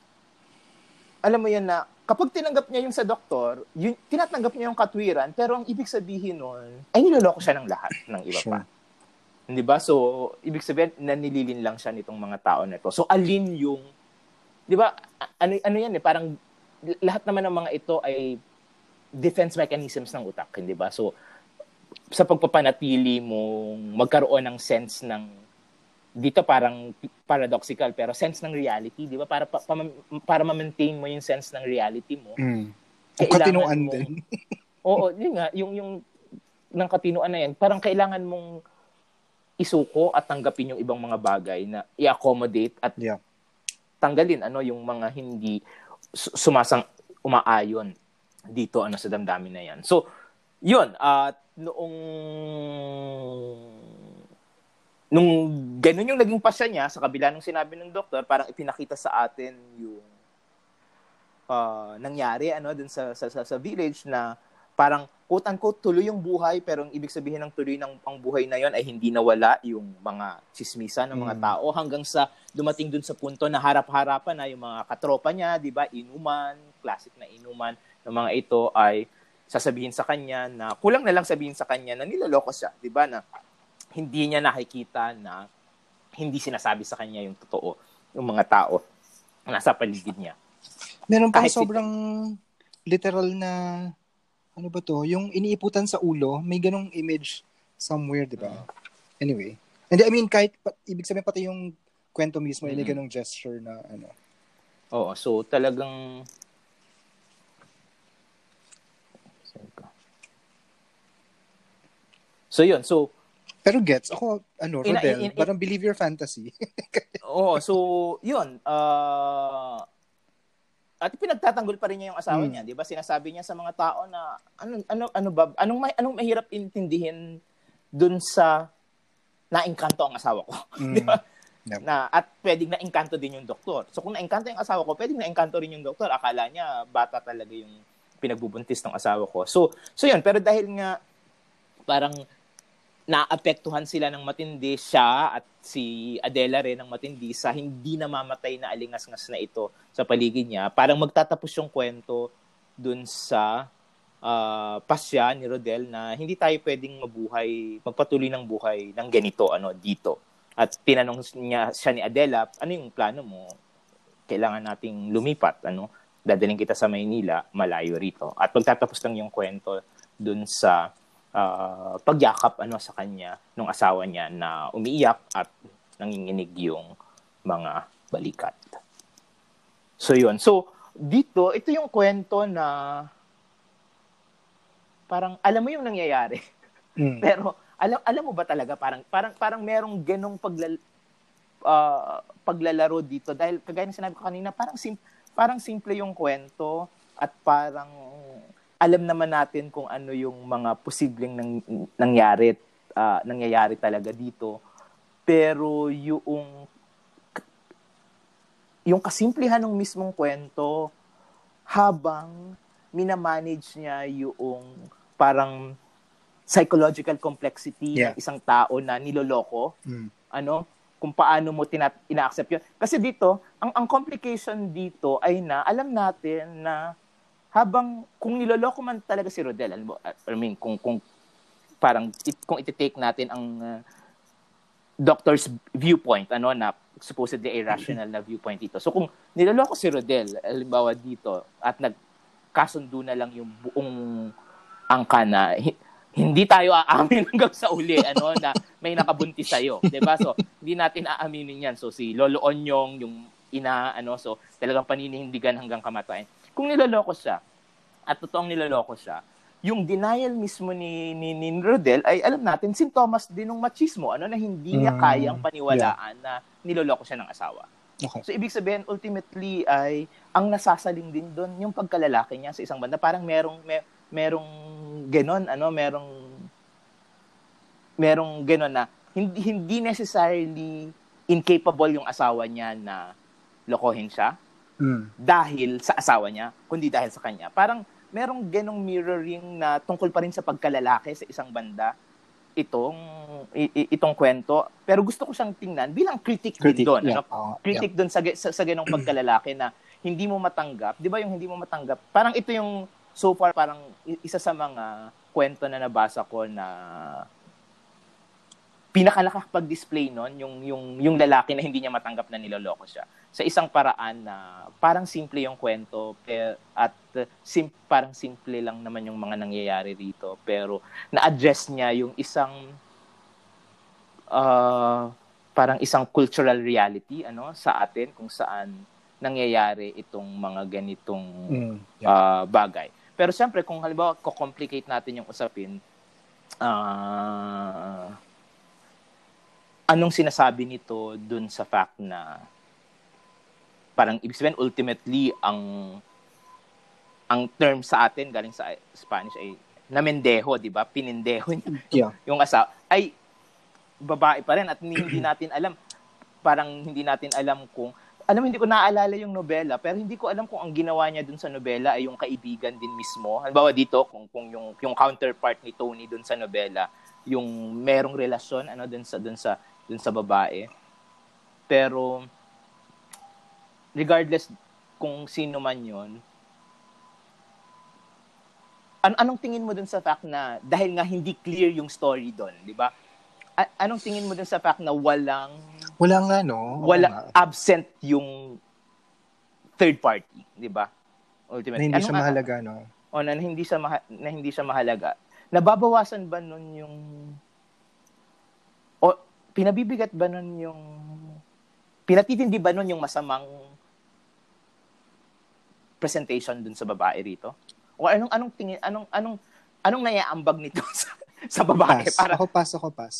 alam mo yan na kapag tinanggap niya yung sa doktor, yung, tinatanggap niya yung katwiran, pero ang ibig sabihin nun, ay niloloko siya ng lahat ng iba pa. Sure. Hindi ba? So, ibig sabihin, nanililin lang siya nitong mga tao na ito. So, alin yung, di ba, ano, ano yan eh, parang lahat naman ng mga ito ay defense mechanisms ng utak, hindi ba? So, sa pagpapanatili mong magkaroon ng sense ng dito parang paradoxical pero sense ng reality, di ba? Para pa, pa, para ma-maintain mo yung sense ng reality mo. Mm. Ang katinuan mong, din. Oo, yun nga, yung yung ng katinuan na yan, parang kailangan mong isuko at tanggapin yung ibang mga bagay na i-accommodate at yeah. tanggalin ano yung mga hindi sumasang umaayon dito ano sa damdamin na yan. So, yun, at uh, noong nung ganun yung naging pasya niya, sa kabila ng sinabi ng doktor, parang ipinakita sa atin yung uh, nangyari ano dun sa, sa, sa, sa village na parang quote-unquote tuloy yung buhay, pero ang ibig sabihin ng tuloy ng ang buhay na yon ay hindi nawala yung mga chismisan ng mga mm. tao hanggang sa dumating dun sa punto na harap-harapan na yung mga katropa niya, di ba, inuman, classic na inuman ng mga ito ay sasabihin sa kanya na, kulang na lang sabihin sa kanya na niloloko siya, di ba, na hindi niya nakikita na hindi sinasabi sa kanya yung totoo, yung mga tao na nasa paligid niya. Meron pang sobrang si- literal na, ano ba to, yung iniiputan sa ulo, may ganong image somewhere, di ba? Uh, anyway. Hindi, I mean, kahit, ibig sabihin pati yung kwento mismo, mm-hmm. may ganong gesture na, ano. Oo, so talagang, so yun, so, pero gets, ako, ano, Rodel, in, in, in, parang believe your fantasy. Oo, so, yun. Uh, at pinagtatanggol pa rin niya yung asawa hmm. niya, di ba? Sinasabi niya sa mga tao na, ano, ano, ano ba, anong, may, anong mahirap intindihin dun sa naengkanto ang asawa ko. Hmm. Di ba? Yep. Na, at pwedeng naengkanto din yung doktor. So, kung naengkanto yung asawa ko, pwedeng naengkanto rin yung doktor. Akala niya, bata talaga yung pinagbubuntis ng asawa ko. So, so yun. Pero dahil nga, parang, naapektuhan sila ng matindi, siya at si Adela rin ng matindi sa hindi namamatay na alingas-ngas na ito sa paligid niya. Parang magtatapos yung kwento dun sa uh, pasya ni Rodel na hindi tayo pwedeng mabuhay, magpatuloy ng buhay ng ganito ano dito. At tinanong niya siya ni Adela, ano yung plano mo? Kailangan nating lumipat, ano? Dadaling kita sa Maynila, malayo rito. At magtatapos lang yung kwento dun sa Uh, pagyakap ano sa kanya nung asawa niya na umiiyak at nanginginig yung mga balikat. So yun. So dito, ito yung kwento na parang alam mo yung nangyayari. Mm. Pero alam alam mo ba talaga parang parang parang merong ganong paglal, uh, paglalaro dito dahil kagaya ng sinabi ko kanina, parang sim, parang simple yung kwento at parang alam naman natin kung ano yung mga posibleng nang, nangyari uh, nangyayari talaga dito. Pero yung yung kasimplihan ng mismong kwento habang minamanage niya yung parang psychological complexity yeah. ng isang tao na niloloko, mm. ano, kung paano mo tina- ina-accept yun. Kasi dito, ang ang complication dito ay na alam natin na habang kung niloloko man talaga si Rodel, alam mo, I mean, kung kung parang it, kung iti-take natin ang uh, doctor's viewpoint, ano, na supposedly irrational na viewpoint dito. So kung niloloko si Rodel, halimbawa dito, at nagkasundo na lang yung buong angka na hindi tayo aamin hanggang sa uli, ano, na may nakabuntis sa'yo. Diba? So, hindi natin aaminin yan. So, si Lolo Onyong, yung ina, ano, so, talagang paninindigan hanggang kamatayan. Kung niloloko siya, at totoong niloloko siya, yung denial mismo ni, ni, ni Rodel ay, alam natin, sintomas din ng machismo, ano, na hindi niya kayang paniwalaan yeah. na niloloko siya ng asawa. Okay. So, ibig sabihin, ultimately, ay, ang nasasaling din doon, yung pagkalalaki niya sa isang banda, parang merong, mer- merong ganon, ano, merong merong ganon na hindi hindi necessarily incapable yung asawa niya na lokohin siya mm. dahil sa asawa niya, kundi dahil sa kanya. Parang merong ganong mirroring na tungkol pa rin sa pagkalalaki sa isang banda itong i- itong kwento, pero gusto ko siyang tingnan bilang critic, critic din doon, yeah. ano? Uh, critic yeah. doon sa, sa sa ganong pagkalalaki na hindi mo matanggap, 'di ba, yung hindi mo matanggap. Parang ito yung so far, parang isa sa mga kwento na nabasa ko na pinakalakapag-display nun, yung, yung, yung lalaki na hindi niya matanggap na niloloko siya. Sa isang paraan na parang simple yung kwento, pero, at sim, parang simple lang naman yung mga nangyayari rito, pero na-address niya yung isang uh, parang isang cultural reality, ano, sa atin, kung saan nangyayari itong mga ganitong mm, yeah. uh, bagay. Pero siyempre, kung halimbawa, ko-complicate natin yung usapin, uh, anong sinasabi nito dun sa fact na parang ibig sabihin, ultimately, ang ang term sa atin, galing sa Spanish, ay namendeho, di ba? Pinindeho niya yeah. yung asawa. Ay, babae pa rin at hindi natin alam, parang hindi natin alam kung alam, hindi ko naaalala yung nobela, pero hindi ko alam kung ang ginawa niya dun sa nobela ay yung kaibigan din mismo. Halimbawa dito, kung kung yung yung counterpart ni Tony dun sa nobela, yung merong relasyon ano dun sa dun sa dun sa babae. Pero regardless kung sino man 'yon, an- anong tingin mo dun sa fact na dahil nga hindi clear yung story doon, di ba? A- anong tingin mo dun sa fact na walang wala nga no, wala absent yung third party, di ba? Ultimately, na hindi anong, siya mahalaga, no? O na, na hindi siya maha- na hindi siya mahalaga. Nababawasan ba nun yung o pinabibigat ba nun yung pinatitindi ba nun yung masamang presentation dun sa babae rito? O anong anong tingin anong anong anong naiaambag nito sa, sa babae? Pass. Para ako pass ako pass.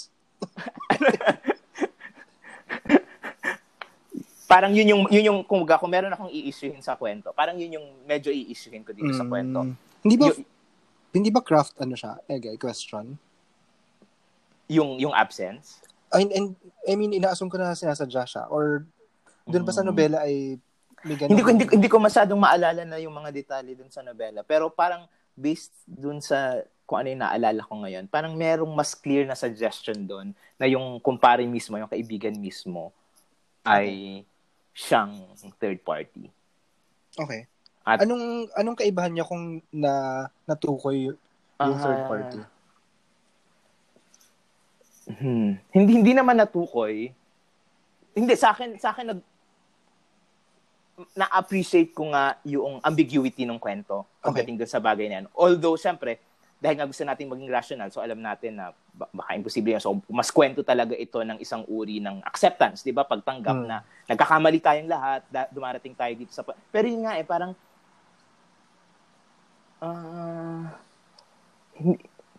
Parang yun yung yun yung kung kung meron akong i-issuehin sa kwento, parang yun yung medyo i-issuehin ko dito mm, sa kwento. Hindi ba y- hindi ba craft ano siya? Okay, question. Yung yung absence? I, and, I mean, inaassume ko na sinasadya siya or doon pa sa nobela ay may ganun. Hindi ko hindi, hindi ko masyadong maalala na yung mga detalye doon sa nobela, pero parang based doon sa kung ano yung naalala ko ngayon, parang merong mas clear na suggestion doon na yung kumpare mismo, yung kaibigan mismo ay okay. Siyang third party. Okay. At, anong anong kaibahan niya kung na natukoy yung uh, third party? Hmm. Hindi hindi naman natukoy. Hindi sa akin sa akin nag na-appreciate ko nga yung ambiguity ng kwento pagdating okay. doon sa bagay na yan. Although syempre dahil nga gusto natin maging rational, so alam natin na baka imposible yan. So, mas kwento talaga ito ng isang uri ng acceptance, di ba? Pagtanggap hmm. na nagkakamali tayong lahat, da- dumarating tayo dito sa... Pero yun nga eh, parang... Uh, hindi,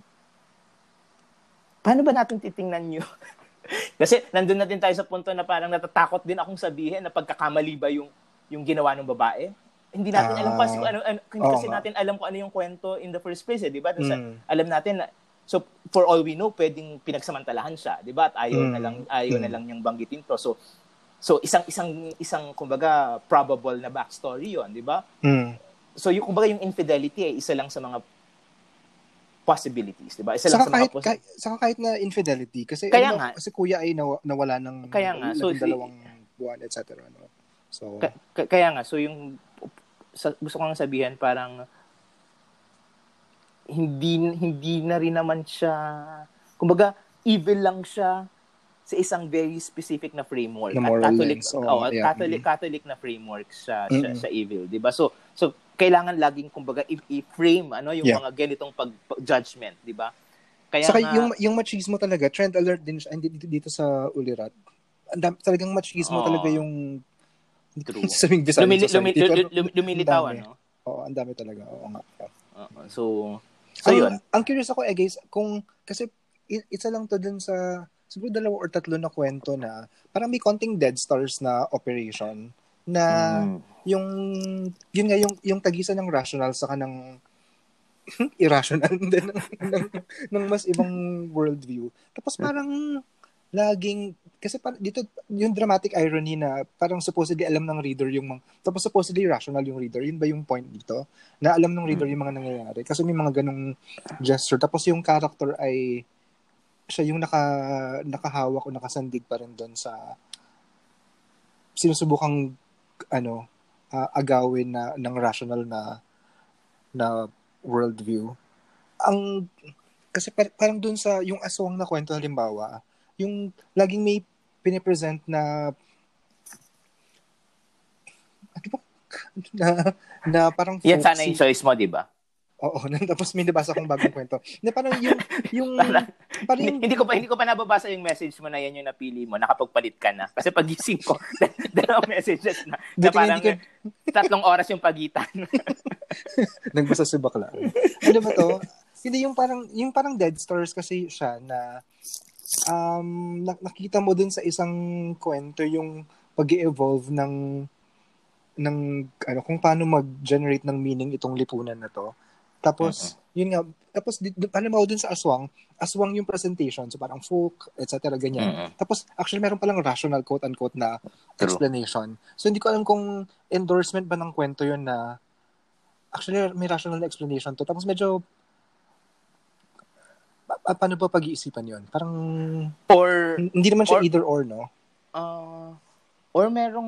paano ba natin titingnan yun? Kasi nandun na din tayo sa punto na parang natatakot din akong sabihin na pagkakamali ba yung, yung ginawa ng babae? Hindi natin uh, alam kasi kung ano, ano kasi oh, natin alam kung ano yung kwento in the first place, eh, 'di ba? Mm. Alam natin na so for all we know, pwedeng pinagsamantalahan siya, 'di ba? At ayaw mm. na lang ayaw mm. na lang niyang banggitin to. So so isang isang isang kumbaga probable na backstory 'yon, 'di ba? Mm. So yung kumbaga yung infidelity ay eh, isa lang sa mga possibilities, 'di ba? Isa lang saka sa mga kahit, possi- kahit saka kahit na infidelity kasi kaya ano, nga, kasi kuya ay naw- nawala ng kaya nga, so, dalawang buwan et cetera no. So k- k- kaya nga so yung sa, gusto ko nga sabihin parang hindi hindi na rin naman siya kumbaga evil lang siya sa isang very specific na framework na at Catholic lens, oh, oh, at yeah. Catholic Catholic na framework sa mm-hmm. sa evil, 'di ba? So so kailangan laging kumbaga i-frame ano yung yeah. mga ganitong pag, pag judgment, 'di ba? Kaya saka nga, yung yung machismo talaga, trend alert din siya dito, dito sa Ulirat. Andam, talagang machismo oh. talaga yung True. Sabing Visayan Lumili, Society. Lumili, lumili, lumilitaw, ano? Oo, ang dami talaga. Oo nga. Uh, so, so ang, yun. Ang curious ako, eh, guys, kung, kasi, isa lang to dun sa, siguro dalawa or tatlo na kwento na, parang may konting Dead Stars na operation, na, mm. yung, yun nga, yung, yung tagisan ng rational, saka ng, irrational din, ng, ng, ng mas ibang worldview. Tapos parang, laging, kasi parang dito, yung dramatic irony na parang supposedly alam ng reader yung mga, tapos supposedly rational yung reader, yun ba yung point dito? Na alam ng reader yung mga nangyayari. Kasi may mga ganong gesture. Tapos yung character ay, siya yung naka, nakahawak o nakasandig pa rin doon sa sinusubukang, ano, uh, agawin na, ng rational na, na worldview. Ang, kasi par- parang doon sa, yung aswang na kwento, halimbawa, yung laging may pinipresent na ano ba? na, na parang yan folksy. Sana yung choice mo, di ba? Oo, tapos may nabasa akong bagong kwento. Na parang yung yung parang, parang yung, hindi ko pa hindi ko pa nababasa yung message mo na yan yung napili mo, nakapagpalit ka na. Kasi pagising ko, dalawang messages na, na parang ka... tatlong oras yung pagitan. Nagbasa si bakla. Ano ba to? Hindi yung parang yung parang Dead Stars kasi siya na um nakita mo dun sa isang kwento yung pag-evolve ng ng ano kung paano mag-generate ng meaning itong lipunan na to. Tapos uh-huh. yun nga tapos alam mo dun sa aswang, aswang yung presentation so parang folk et cetera ganyan. Uh-huh. Tapos actually meron palang rational quote unquote na True. Explanation. So hindi ko alam kung endorsement ba ng kwento yun na actually may rational na explanation to. Tapos medyo pa- paano ba pag-iisipan yun? Parang or hindi naman siya or, either or, no? Uh, or merong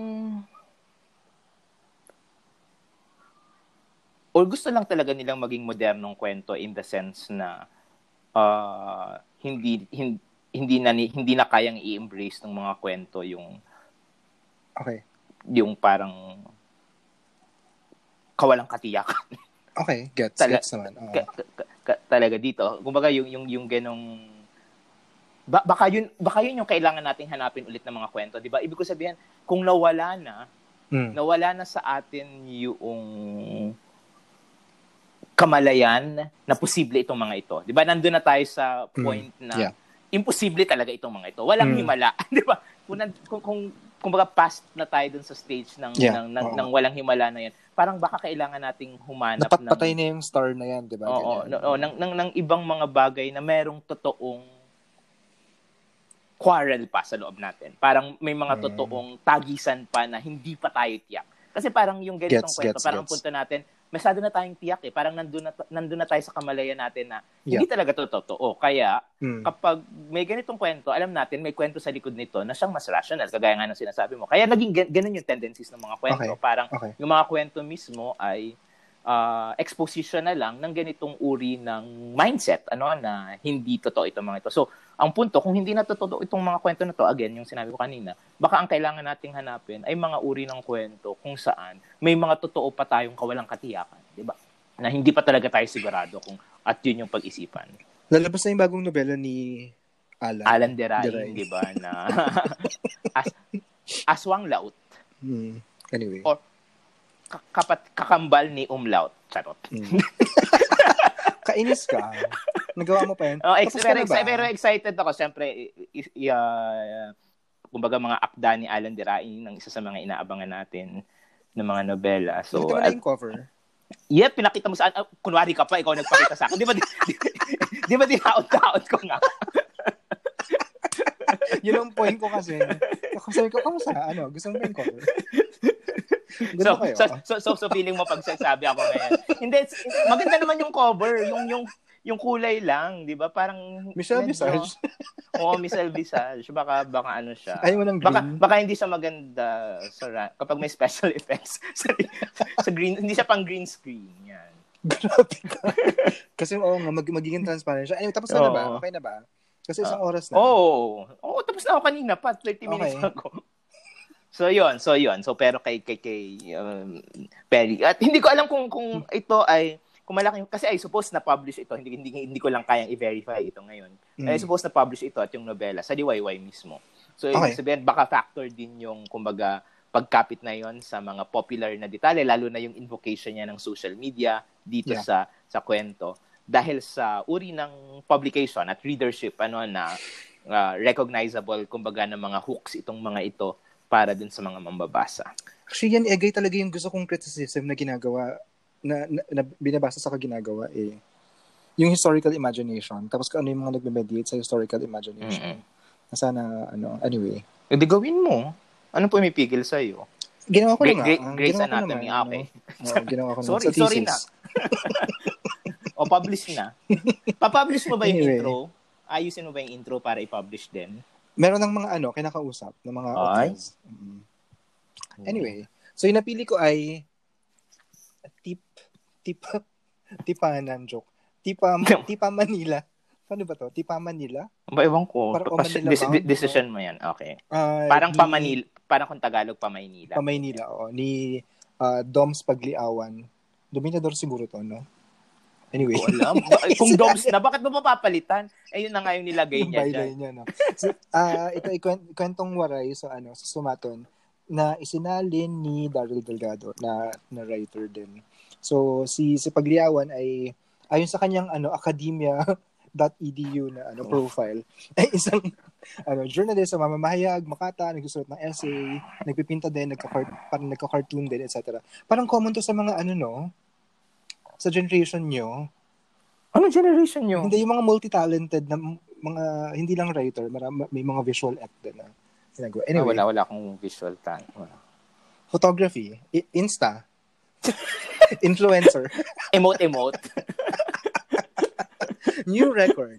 or gusto lang talaga nilang maging modernong kwento in the sense na uh, hindi, hindi hindi na hindi na kayang i-embrace ng mga kwento yung okay. Yung parang kawalang katiyakan. Okay, gets, Tala- gets naman. Oh. Ka- ka- ka- talaga dito. Kumbaga yung yung yung ganong ba- baka yun baka yun yung kailangan nating hanapin ulit ng mga kwento, 'di ba? Ibig ko sabihin, kung nawala na, mm. nawala na sa atin yung kamalayan na posible itong mga ito. 'Di ba? Nandun na tayo sa point mm. na yeah. imposible talaga itong mga ito. Walang mm. himala, 'di ba? Kung kung, kung kumbaga past na tayo dun sa stage ng yeah. ng, ng, ng walang himala na 'yan. Parang baka kailangan nating humanap ng napatay na yung star na 'yan, 'di ba? Oo, no, no, ng, ng ng ibang mga bagay na merong totoong quarrel pa sa loob natin. Parang may mga mm. totoong tagisan pa na hindi pa tayo tiyak. Kasi parang yung ganitong gets, kwento, gets, parang gets. Ang punto natin, masyado na tayong tiyak eh. Parang nandun na, nandun na tayo sa kamalayan natin na yeah. hindi talaga totoo. Kaya, mm. kapag may ganitong kwento, alam natin, may kwento sa likod nito na siyang mas rational, kagaya nga ng sinasabi mo. Kaya naging ganun yung tendencies ng mga kwento. Okay. Parang okay. yung mga kwento mismo ay uh, exposition na lang ng ganitong uri ng mindset, ano, na hindi totoo itong mga ito. So, ang punto, kung hindi na totoo itong mga kwento na to, again, yung sinabi ko kanina, baka ang kailangan nating hanapin ay mga uri ng kwento kung saan may mga totoo pa tayong kawalang katiyakan, di ba? Na hindi pa talaga tayo sigurado kung At yun yung pag-isipan. Lalabas na yung bagong nobela ni Alan. Alan Derain, di ba? Na as, Aswang Laut. Hmm. Anyway. Or kapat kakambal ni Umlaut. Charot. Hmm. Kainis ka. Nagawa mo pa yan. Oh, ex- pero, ex- pero excited ako. Siyempre, i- i- uh, kumbaga mga akda ni Alan Derain, ng isa sa mga inaabangan natin ng mga nobela. So, nakita mo na yung cover? Yeah, pinakita mo sa uh, kunwari ka pa, ikaw nagpakita sa akin. Di ba, di, di, di ba dinaot-taot ko nga? Yun ang point ko kasi. Ako sabi ko, kamusta? Ano? Gusto mo ba yung cover? So, so, so, so, so, feeling mo pag sabi ako ngayon. Hindi, maganda naman yung cover. Yung, yung, yung kulay lang, di ba? Parang... Michelle Visage. Oo, Michelle Visage. Baka, baka ano siya. Ayaw mo ng baka, green. baka hindi siya maganda sa, kapag may special effects. sa, sa green, hindi siya pang green screen. Yan. Grabe ka. Kasi oo nga, mag, magiging transparent siya. Anyway, tapos na, oh. na ba? Okay na ba? Kasi isang uh, oras na. Oo. Oh, oh, tapos na ako kanina pa. thirty minutes okay. Ago. So yun, so yun. So pero kay kay kay um, Perry. At hindi ko alam kung kung ito ay kung malaki kasi I suppose na publish ito. Hindi hindi hindi ko lang kayang i-verify ito ngayon. Mm. I suppose na publish ito at yung nobela sa D Y Y mismo. So okay. Ibig sabihin baka factor din yung kumbaga pagkapit na yon sa mga popular na detalye lalo na yung invocation niya ng social media dito yeah. sa sa kwento dahil sa uri ng publication at readership ano na uh, recognizable kumbaga ng mga hooks itong mga ito para dun sa mga mambabasa. Actually, yan egay talaga yung gusto kong criticism na ginagawa, na, na, na binabasa sa kaginagawa eh. Yung historical imagination. Tapos kung ano yung mga nagme-mediate sa historical imagination. Mm-hmm. Na sana, ano, anyway. E di gawin mo. Anong pumipigil sa'yo? Ginawa ko Great, na nga. Great, Grey's Anatomy, naman, okay. Ano, oh, ginawa ko sorry, na. sorry na. O, publish na. Pa-publish mo ba yung anyway. Intro? Ayusin mo ba yung intro para i-publish din? Meron ng mga ano, kinakausap ng mga authors. Mm-hmm. Anyway, so yung napili ko ay tip, tipa, tipanan joke. Tipa, tipa Manila. Paano ba to? Tipa Manila? Ba, ewan ko. Parang Manila Des- bound, decision mo yan. Okay. Uh, parang ni, pa Manila, parang kung Tagalog pa Maynila. Pa Maynila, oo. Ni uh, Doms Pagliawan. Dominador siguro to, no? Anyway. Ko alam. Kung Doms na, bakit mo papapalitan? Eh, yun na nga yung nilagay niya dyan. Niya, no? So, uh, ito ay kwentong waray sa, ano, sa Sumaton na isinalin ni Daryl Delgado na, na writer din. So, si, si Pagliawan ay, ayon sa kanyang ano, academia dot e d u na ano, profile, ay isang ano, journalist sa mamamahayag, makata, nagsusulat ng essay, nagpipinta din, nagka-cart, parang nagka-cartoon din, et cetera. Parang common to sa mga ano, no? Sa generation nyo. Anong generation nyo? Hindi, yung mga multi-talented na mga, hindi lang writer, marami, may mga visual act din na ginagawa. Anyway. Ah, wala, wala akong visual talent. Photography, I- Insta, influencer. Emote, emote. New record.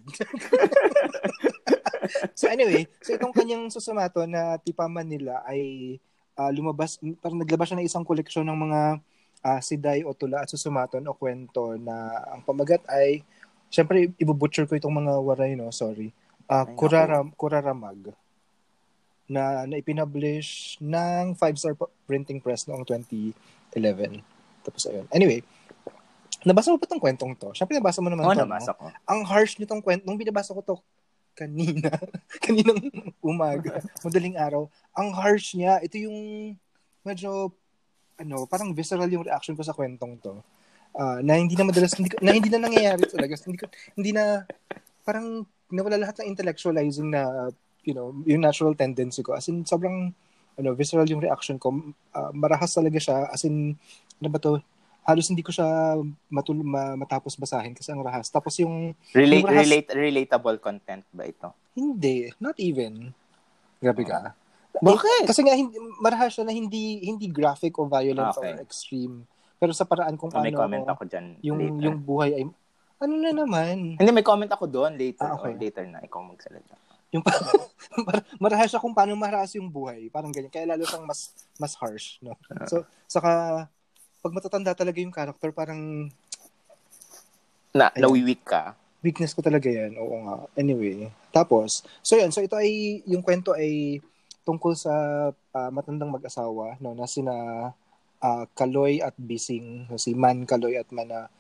So anyway, so itong kanyang susumato na Tipa Manila ay uh, lumabas, parang naglabas siya ng isang koleksyon ng mga uh, siday o tula at susumaton o kwento na ang pamagat ay, syempre ibubutcher ko itong mga waray, no? Sorry. Uh, Kuraram, Kuraramag na na-ipinablish ng five-star printing press noong twenty eleven. Tapos ayun. Anyway, nabasa mo ba itong kwentong to? Siyempre nabasa mo naman oh, to. Nabasa no? ko. Ang harsh nitong kwento. Nung binabasa ko to kanina, kaninang umaga, madaling araw, ang harsh niya. Ito yung medyo, ano, parang visceral yung reaction ko sa kwentong to. Uh, na hindi na madalas, hindi, na hindi na nangyayari talaga. Hindi, ko, hindi na, parang nawala lahat ng intellectualizing na, you know, yung natural tendency ko. As in, sobrang, ano, visceral yung reaction ko. Uh, marahas talaga siya. As in, ano ba to? Halos hindi ko siya matul- ma- matapos basahin kasi ang rahas. Tapos yung... Relate, yung rahas, relate, relatable content ba ito? Hindi. Not even. Grabe ka. Bakit? Eh, kasi nga, hindi, marahas siya na hindi hindi graphic o violent okay. or extreme. Pero sa paraan kung oh, paano... May comment ako dyan yung, later. Yung buhay ay... Ano na naman? Hindi, may comment ako doon later. Ah, okay. oh, later na, ikaw magsalita. Yung marahas siya kung paano marahas yung buhay. Parang ganyan. Kaya lalo siyang mas, mas harsh. No? So, saka... pag matatanda talaga yung character, parang... Na, ayun, nawiwik ka? Weakness ko talaga yan. Oo nga. Anyway. Tapos, so yun. So ito ay, yung kwento ay tungkol sa uh, matandang mag-asawa, no, na sina uh, Kaloy at Bising, no, si Man Kaloy at Mana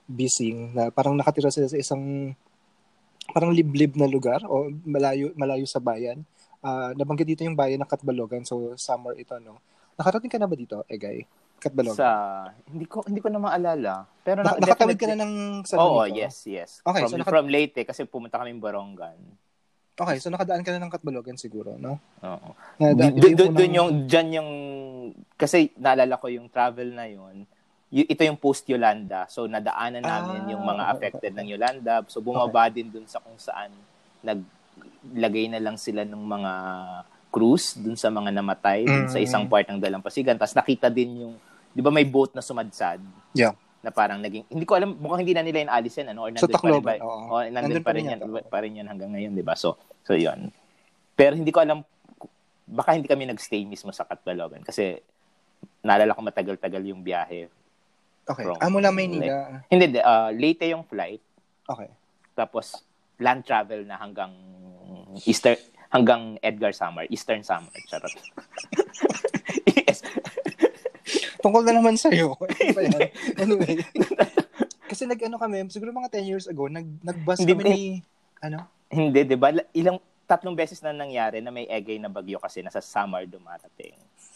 Bising na parang nakatira sila sa isang parang liblib na lugar o malayo malayo sa bayan. Uh, nabanggit dito yung bayan ng Catbalogan, so summer ito, no? Nakarating ka na ba dito, Egay? Catbalogan? Sa, hindi ko hindi ko na maalala. Pero na, na, nakatawid ka na ng San Juanico? Oo, yes, yes. Okay, from, so naka- from Leyte, kasi pumunta kami Borongan. Okay, so nakadaan ka na ng Catbalogan siguro, no? Oo. Nadaan, D- d- yung doon yung, dyan yung, kasi naalala ko yung travel na yun, y- ito yung post-Yolanda. So, nadaanan namin ah, yung mga okay, affected okay. ng Yolanda. So, bumaba okay. din dun sa kung saan naglagay na lang sila ng mga cruise dun sa mga namatay, dun mm. sa isang part ng Dalampasigan. Tapos nakita din yung, di ba may boat na sumadsad? Yeah. Na parang naging, hindi ko alam, mukhang hindi na nila yung alisin, ano? Or nandun so, Tacloban, pa rin ba? oo. O, nandun, nandun pa rin yan, pa rin yan hanggang ngayon, di ba? So, so yun. Pero hindi ko alam, baka hindi kami nagstay mismo sa Catbalogan kasi naalala ko matagal-tagal yung biyahe. Okay. From, ah, mula Maynila? Like, hindi, uh, Leyte yung flight. Okay. Tapos, land travel na hanggang Eastern, hanggang Edgar Samar, Eastern Samar. Charot. Yes. Tungkol na naman sa'yo. Anyway. Kasi nag-ano kami, siguro mga ten years ago, nag, nag-bus kami ni, ano? Hindi, di ba? Ilang, tatlong beses na nangyari na may egay na bagyo kasi nasa Samar dumarating.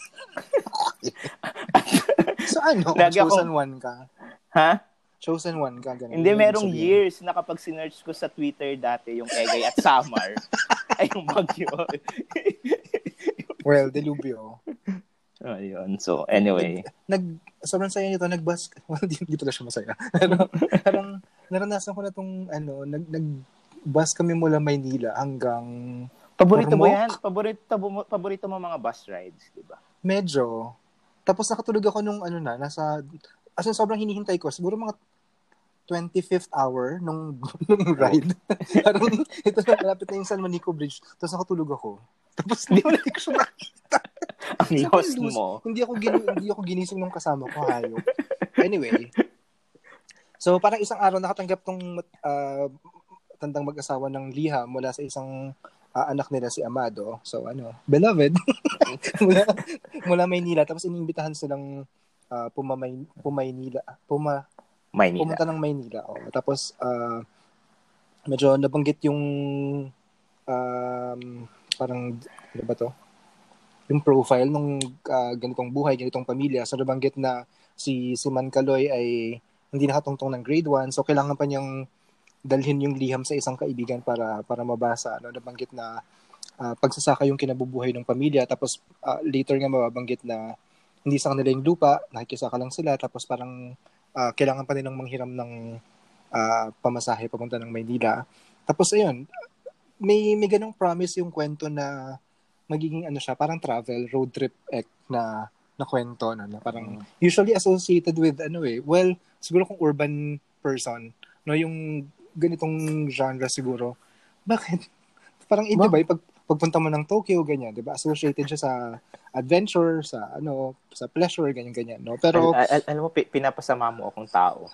So ano? Lagi Chosen ako, one ka? Ha? Chosen one ka? Ganun. Hindi, merong years na kapag sinerch ko sa Twitter dati yung egay at Samar, ay yung bagyo. Well, delubyo. Oh, yun. So, anyway. Nag, nag sobrang saya nito, nag-bus, well, di, di pala siya masaya. Pero, parang, naranasan ko na tong, ano, nag, nag-bus kami mula Maynila hanggang Paborito mo Ormoc? yan? Paborito mo, paborito mo mga bus rides, di ba? Medyo. Tapos nakatulog ako nung, ano na, nasa, as in, sobrang hinihintay ko. Siguro mga twenty-fifth hour nung, nung ride. Parang, ito na, malapit na yung San Juanico Bridge. Tapos nakatulog ako. Tapos, hindi ko siya nakita. Ang lost mo. Hindi ako gin, hindi ako ginising ng kasama ko, hayop. Anyway. So parang isang araw nakatanggap tong uh, tandang mag-asawa ng liham mula sa isang uh, anak nila si Amado. So ano, beloved. mula, mula Maynila, tapos inimbitahan silang uh, pumamay pumaynila, puma Maynila. Pumunta ng Maynila. Oh. Tapos uh, medyo nabanggit yung um, parang ano ba to? Yung profile ng uh, ganitong buhay, ganitong pamilya. So, nabanggit na si, si Man Kaloy ay hindi nakatungtong ng grade one. So, kailangan pa niyang dalhin yung liham sa isang kaibigan para para mabasa. No? Nabanggit na uh, pagsasaka yung kinabubuhay ng pamilya. Tapos, uh, later nga mababanggit na hindi sa kanila yung lupa, nakikisaka lang sila. Tapos, parang uh, kailangan pa nilang manghiram ng uh, pamasahe papunta ng Maynila. Tapos, ayun, may, may ganong promise yung kwento na magiging ano siya, parang travel, road trip ek na na kwento na, na parang mm. usually associated with ano eh, well, siguro kung urban person, no, yung ganitong genre siguro. Bakit? Parang hindi ba, pag pagpunta mo ng Tokyo, ganyan, 'di ba? Associated siya sa adventure, sa ano, sa pleasure, ganyan ganyan, no? Pero al- al- alam mo, p- pinapasama mo akong tao.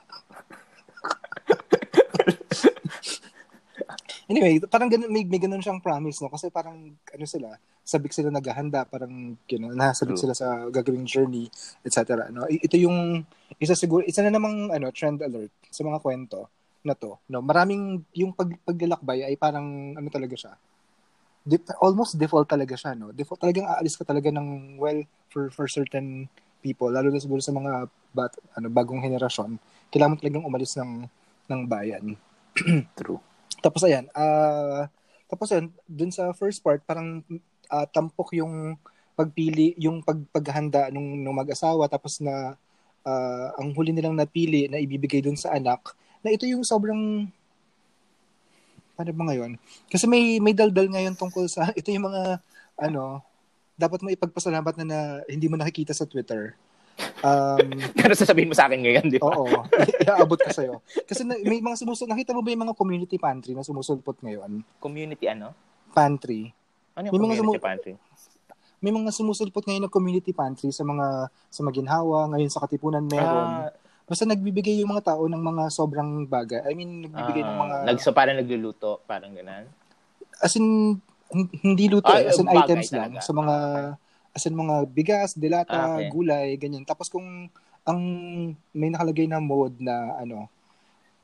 Anyway, parang ganun, may, may ganun siyang promise, no? Kasi parang, ano sila, sabik sila naghahanda, parang, you know, nasabik sila sa gagawing journey, et cetera. No? Ito yung, isa siguro, isa na namang, ano, trend alert sa mga kwento na to. No? Maraming, yung pag, paglalakbay ay parang, ano talaga siya, de- almost default talaga siya, no? Default, talagang aalis ka talaga ng, well, for for certain people, lalo na siguro sa mga, bat, ano, bagong henerasyon, kailangan mo talagang umalis ng, ng bayan. True. Tapos ayan, uh, tapos ayan, dun sa first part, parang uh, tampok yung pagpili, yung pag, paghahanda nung, nung mag-asawa, tapos na uh, ang huli nilang napili na ibibigay dun sa anak, na ito yung sobrang, paano ba ngayon? Kasi may, may daldal ngayon tungkol sa, ito yung mga, ano, dapat mo ipagpasalamat na, na hindi mo nakikita sa Twitter. Um, Pero sasabihin mo sa akin ngayon, di ba? Oo, iaabot ko sa'yo. Kasi na, may mga sumusulpot, nakita mo ba yung mga community pantry na sumusulpot ngayon? Community ano? Pantry. Ano yung may community mga sumu- pantry? May mga sumusulpot ngayon na community pantry sa mga sa Maginhawa, ngayon sa Katipunan meron. Ah, Basta nagbibigay yung mga tao ng mga sobrang bagay. I mean, nagbibigay ah, ng mga... Nag, so parang nagluluto, parang gano'n? As in, hindi luto Ah, eh. As in bagay items lang. talaga. Sa mga... Ah, okay. As in mga bigas, dilata, Ah, okay. gulay, ganyan. Tapos kung ang may nakalagay na mode na ano,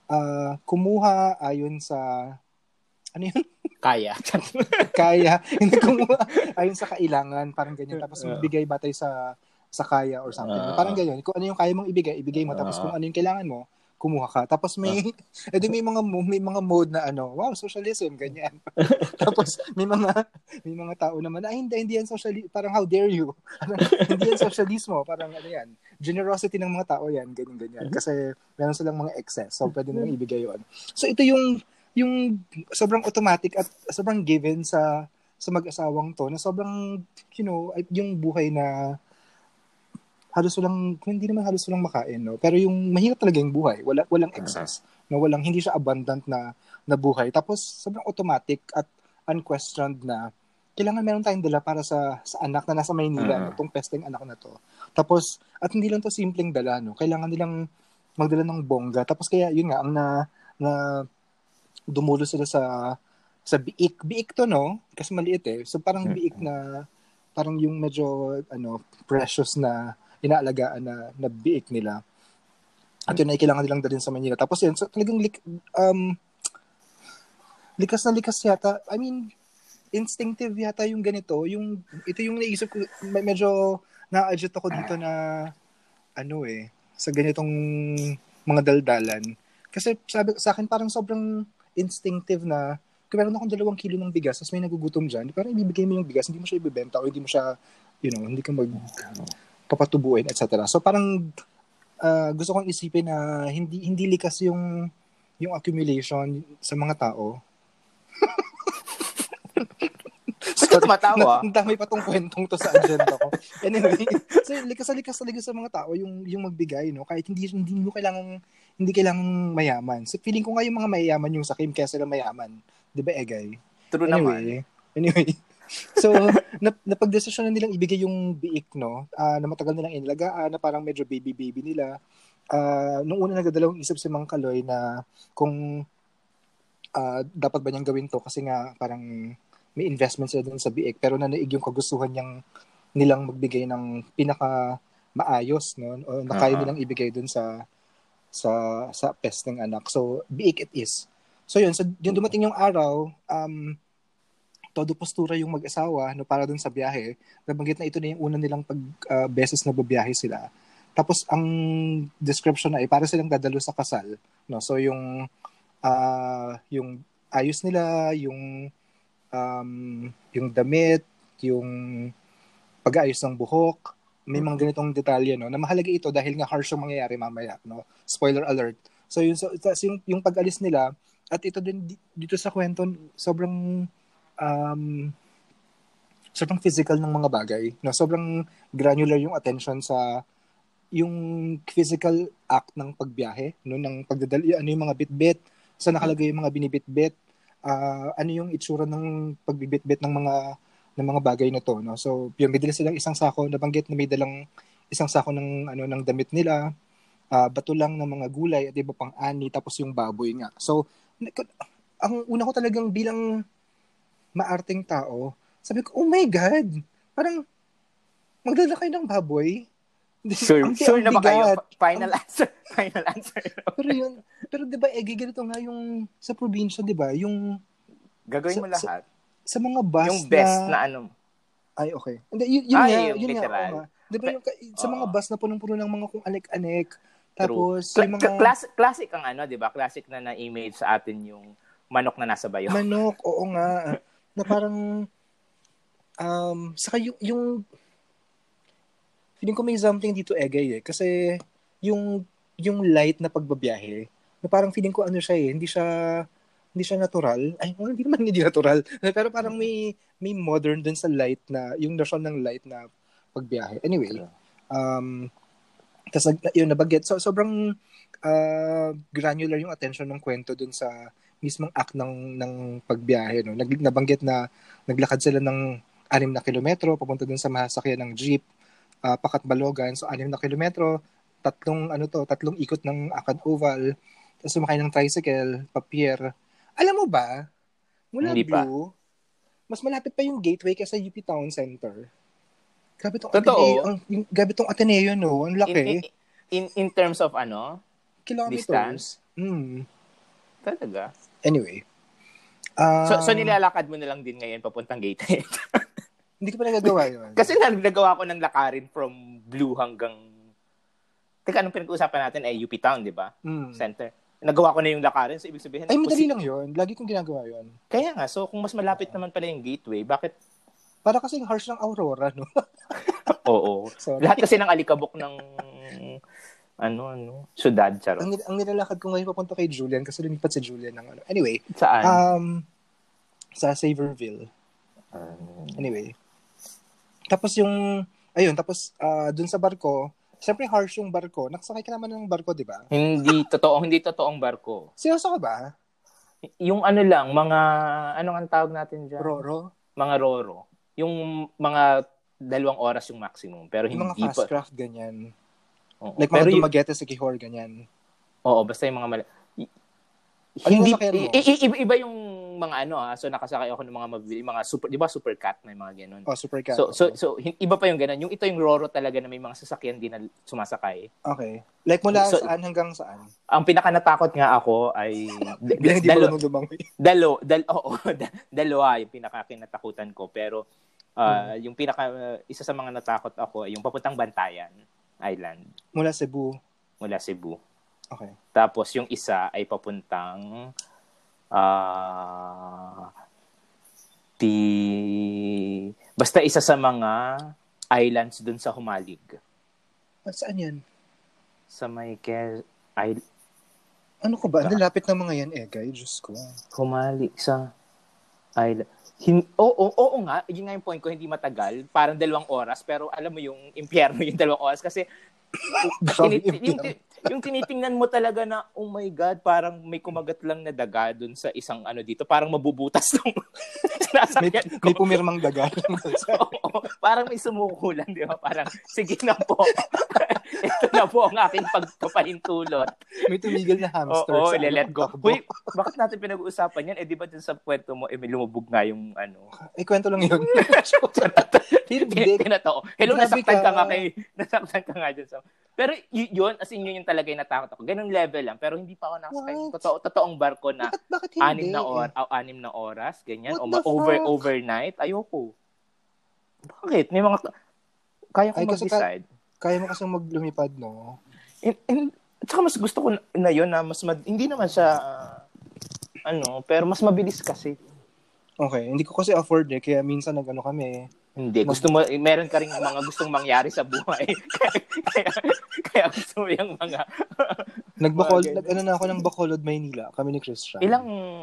uh, kumuha ayon sa, ano yun? Kaya. Kaya. Hindi kumuha ayon sa kailangan, parang ganyan. Tapos magbigay batay sa sa kaya or something. Uh, parang ganyan. Kung ano yung kaya mong ibigay, ibigay mo. Tapos kung ano yung kailangan mo, kumuha ka. Tapos may, uh, edi may mga may mga mode na ano, wow, socialism, ganyan. Tapos may mga may mga tao naman, ay hindi, hindi yan socialism, parang how dare you. Hindi yan socialismo, parang ano yan. Generosity ng mga tao yan, ganyan, ganyan. Kasi meron silang mga excess, so pwede nilang ibigay yun. So ito yung, yung sobrang automatic at sobrang given sa sa mag-asawang to, na sobrang, you know, yung buhay na halos walang, hindi naman halos walang makain, no? Pero yung mahirap talaga yung buhay, wala, walang excess, no? Walang, hindi siya abundant na, na buhay. Tapos, sobrang automatic at unquestioned na kailangan meron tayong dala para sa, sa anak na nasa Maynila, uh-huh. no? Itong pesteng anak na to. Tapos, at hindi lang to simpleng dala, no? Kailangan nilang magdala ng bongga. Tapos, kaya, yun nga, ang na, na dumulo sila sa, sa biik. Biik to, no? Kasi maliit eh. So, parang biik na, parang yung medyo, ano, precious na, inaalagaan na, na biik nila. At yun ay kailangan nilang dalhin sa Manila. Tapos yun, so talagang lik, um, likas na likas yata. I mean, instinctive yata yung ganito. Yung, ito yung naisip ko, medyo na-adjust ako dito na, ano eh, sa ganitong mga daldalan. Kasi sabi sa akin parang sobrang instinctive na, kung meron akong dalawang kilo ng bigas, tapos may nagugutom dyan, parang ibibigay mo yung bigas, hindi mo siya ibibenta o hindi mo siya, you know, hindi ka mag papatubuin, et cetera. So parang uh, gusto kong isipin na hindi hindi likas yung yung accumulation sa mga tao. Sorry, tumatawa. Ang dami pa tong kwentong to sa agenda ko. Anyway, so likas na likas talaga sa mga tao yung yung magbigay, no? Kahit hindi hindi mo kailangan hindi kailangan mayaman. So feeling ko nga yung mga mayayaman yung sakim kaya sila mayaman. 'Di ba, Egay? True anyway, naman. Anyway, so, nap- napag-desisyon na nilang ibigay yung biik, no? Uh, na matagal nilang inalagaan, na parang medyo baby-baby nila. Uh, nung una nagdadalawang isip si Mang Kaloy na kung uh, dapat ba niyang gawin to kasi nga parang may investment sila dun sa biik pero nanaig yung kagustuhan niyang nilang magbigay ng pinaka maayos, no? O na kaya nilang ibigay dun sa sa sa pest ng anak. So, biik it is. So, yun. So, yung dumating yung araw, um, todo postura yung mag-asawa no, para dun sa biyahe. Nabanggit na ito na yung una nilang pag uh, beses na babiyahe sila. Tapos ang description na ay para silang dadalo sa kasal, no. So yung uh, yung ayos nila, yung um, yung damit, yung pag-aayos ng buhok, may mga ganitong detalye, no. Na mahalaga ito dahil nga harsh yung mangyayari mamaya, no. Spoiler alert. So yung so, yung, yung pag-alis nila at ito din dito sa kwento sobrang um, sobrang physical ng mga bagay, no? Sobrang granular yung attention sa yung physical act ng pagbiyahe, no? Ng pagdadali, ano yung mga bit-bit, sa nakalagay yung mga binibit-bit, uh, ano yung itsura ng pagbibit-bit ng mga ng mga bagay na to, no? So, yung may dala silang isang sako, nabanggit na may dalang isang sako ng ano ng damit nila, uh, bato lang ng mga gulay at iba pang ani, tapos yung baboy nga. So, ang una ko talagang bilang maarting tao, sabi ko, oh my God, parang magdala kayo ng baboy. Sure, ang, sure ang na ba kayo? Final ang, answer. Final answer. Pero yun, pero di ba, eh, ganito nga yung sa probinsya, di ba, yung gagawin sa, mo lahat. Sa, sa mga bus yung best na, na ano. Ay, okay. Hindi, yun, yun Ay, nga, yung yun literal. nga, nga. Di ba yung, sa mga bus na punong-puno ng mga kung anek-anek, tapos True. yung mga... Classic, classic ang ano, di ba? Classic na na-image sa atin yung manok na nasa bayo. Manok, oo nga. Na parang, um, saka yung, yung feeling ko may something dito, Egay, eh. Kasi, yung, yung light na pagbabiyahe, na parang feeling ko ano siya eh, hindi siya, hindi siya natural. Ay, well, hindi naman hindi natural. Pero parang may, may modern dun sa light na, yung notion ng light na pagbiyahe. Anyway, um, tas yun, nabanggit. So, sobrang uh, granular yung attention ng kwento dun sa mismong act ng, ng pagbiyahe. No? Nag, nabanggit na naglakad sila ng anim na kilometro papunta dun sa masakyan ng jeep, uh, Pakat-Balogan. So, anim na kilometro, tatlong, ano to, tatlong ikot ng Akad Oval, tapos sumakay ng tricycle, papier. Alam mo ba, mula Hindi Blue, pa. Mas malapit pa yung gateway kaysa U P Town Center. Grabe tong Totoo. Ateneo, ang, yung, grabe tong Ateneo, no? Ang laki. In, in, in, in terms of ano? Kilometers. Distance? Hmm. Talaga? Anyway. Um, so, so nilalakad mo na lang din ngayon papuntang Gateway? Hindi ko pa nagagawa yun. Kasi nagagawa ko ng lakarin from Blue hanggang... Teka, anong pinag-uusapan natin ay U P Town, di ba? Mm. Center. Nagawa ko na yung lakarin, so ibig sabihin... Ay, madali lang yun. Lagi kong ginagawa yun. Kaya nga, so kung mas malapit naman pala yung Gateway, bakit... Para kasi harsh ng Aurora, no? Oo. Lahat kasi ng alikabok ng... ano, ano, syudad, charot. Ang, ang nilalakad ko ngayon papunta kay Julian kasi lumipat si Julian ng ano. Anyway. Saan? Um, sa Saverville. Um, anyway. Tapos yung, ayun, tapos uh, dun sa barko, siyempre harsh yung barko. Nakasakay ka naman ng barko, di ba? Hindi totoo, hindi totoong barko. Seryoso ka ba? Yung ano lang, mga, ano ang tawag natin dyan? Roro? Mga roro. Yung mga dalawang oras yung maximum. Pero yung hindi mga fast pa, craft, ganyan. Oo, like pero mga Dumaguete sa Quijor, ganyan. Oo, basta yung mga mali... Ano hindi, i- i- iba, iba yung mga ano ha. So nakasakay ako ng mga mabili, mga super, di ba Supercat, may mga ganun. Oh, Supercat. So, so, so, iba pa yung ganun. Yung ito yung Roro talaga na may mga sasakyan din na sumasakay. Okay. Like mula so, saan hanggang saan? Ang pinaka natakot nga ako ay... Bilang hindi dalo, mo lumangoy. Dalo, dal, oo, dalawa yung pinaka kinatakutan ko. Pero uh, hmm. yung pinaka, uh, isa sa mga natakot ako ay yung papuntang Bantayan Island. Mula Cebu. Mula Cebu. Okay. Tapos yung isa ay papuntang uh, ti basta isa sa mga islands dun sa Humalig. At saan yan? Sa may Quez... I... Ano ko ba? Nalapit na mga yan eh, guys. Diyos ko. Humalig sa island. Hin- oo, oo, oo nga, yun nga yung point ko, hindi matagal, parang dalawang oras, pero alam mo yung impyerno yung dalawang oras kasi tinit- yung, yung tinitingnan mo talaga na, oh my God, parang may kumagat lang na daga dun sa isang ano dito, parang mabubutas nung sinasakyan ko. May, may pumirmang daga. Oo, parang may sumukulan, di ba? Parang, sige na po. Ito na po ang aking pagpapahintulot. May tumigil na hamster. Oo, oh, let go. Uy, bakit natin pinag-uusapan yan? Eh, di ba dun sa kwento mo, eh, may lumubog nga yung ano. Eh, kwento lang yun. Hindi. Pinatao. Hello, nasaktan ka nga kay, nasaktan ka nga dyan sa... Pero y- yun, as in yun yung talaga yung natakot ako. Ganun level lang. Pero hindi pa ako nakasakay. Totoo, totoong barko na bakit, bakit anim na or, oh, anim na oras, ganyan. What o ma- over fuck? overnight. Ayoko. Bakit? May mga... Kaya ko Ay, mag-decide. Ka- kaya mo kasi maglumipad, no? And, and, at saka mas gusto ko na, na yun na mas... Mad- hindi naman siya... Uh, ano, pero mas mabilis kasi. Okay. Hindi ko kasi afford eh. Kaya minsan nag-ano kami. Hindi. Gusto mo, meron ka rin mga gustong mangyari sa buhay. kaya, kaya, kaya gusto mo yung mga... Nagbakol, nag, ano na ako ng Bacolod, Maynila. Kami ni Christian. Ilang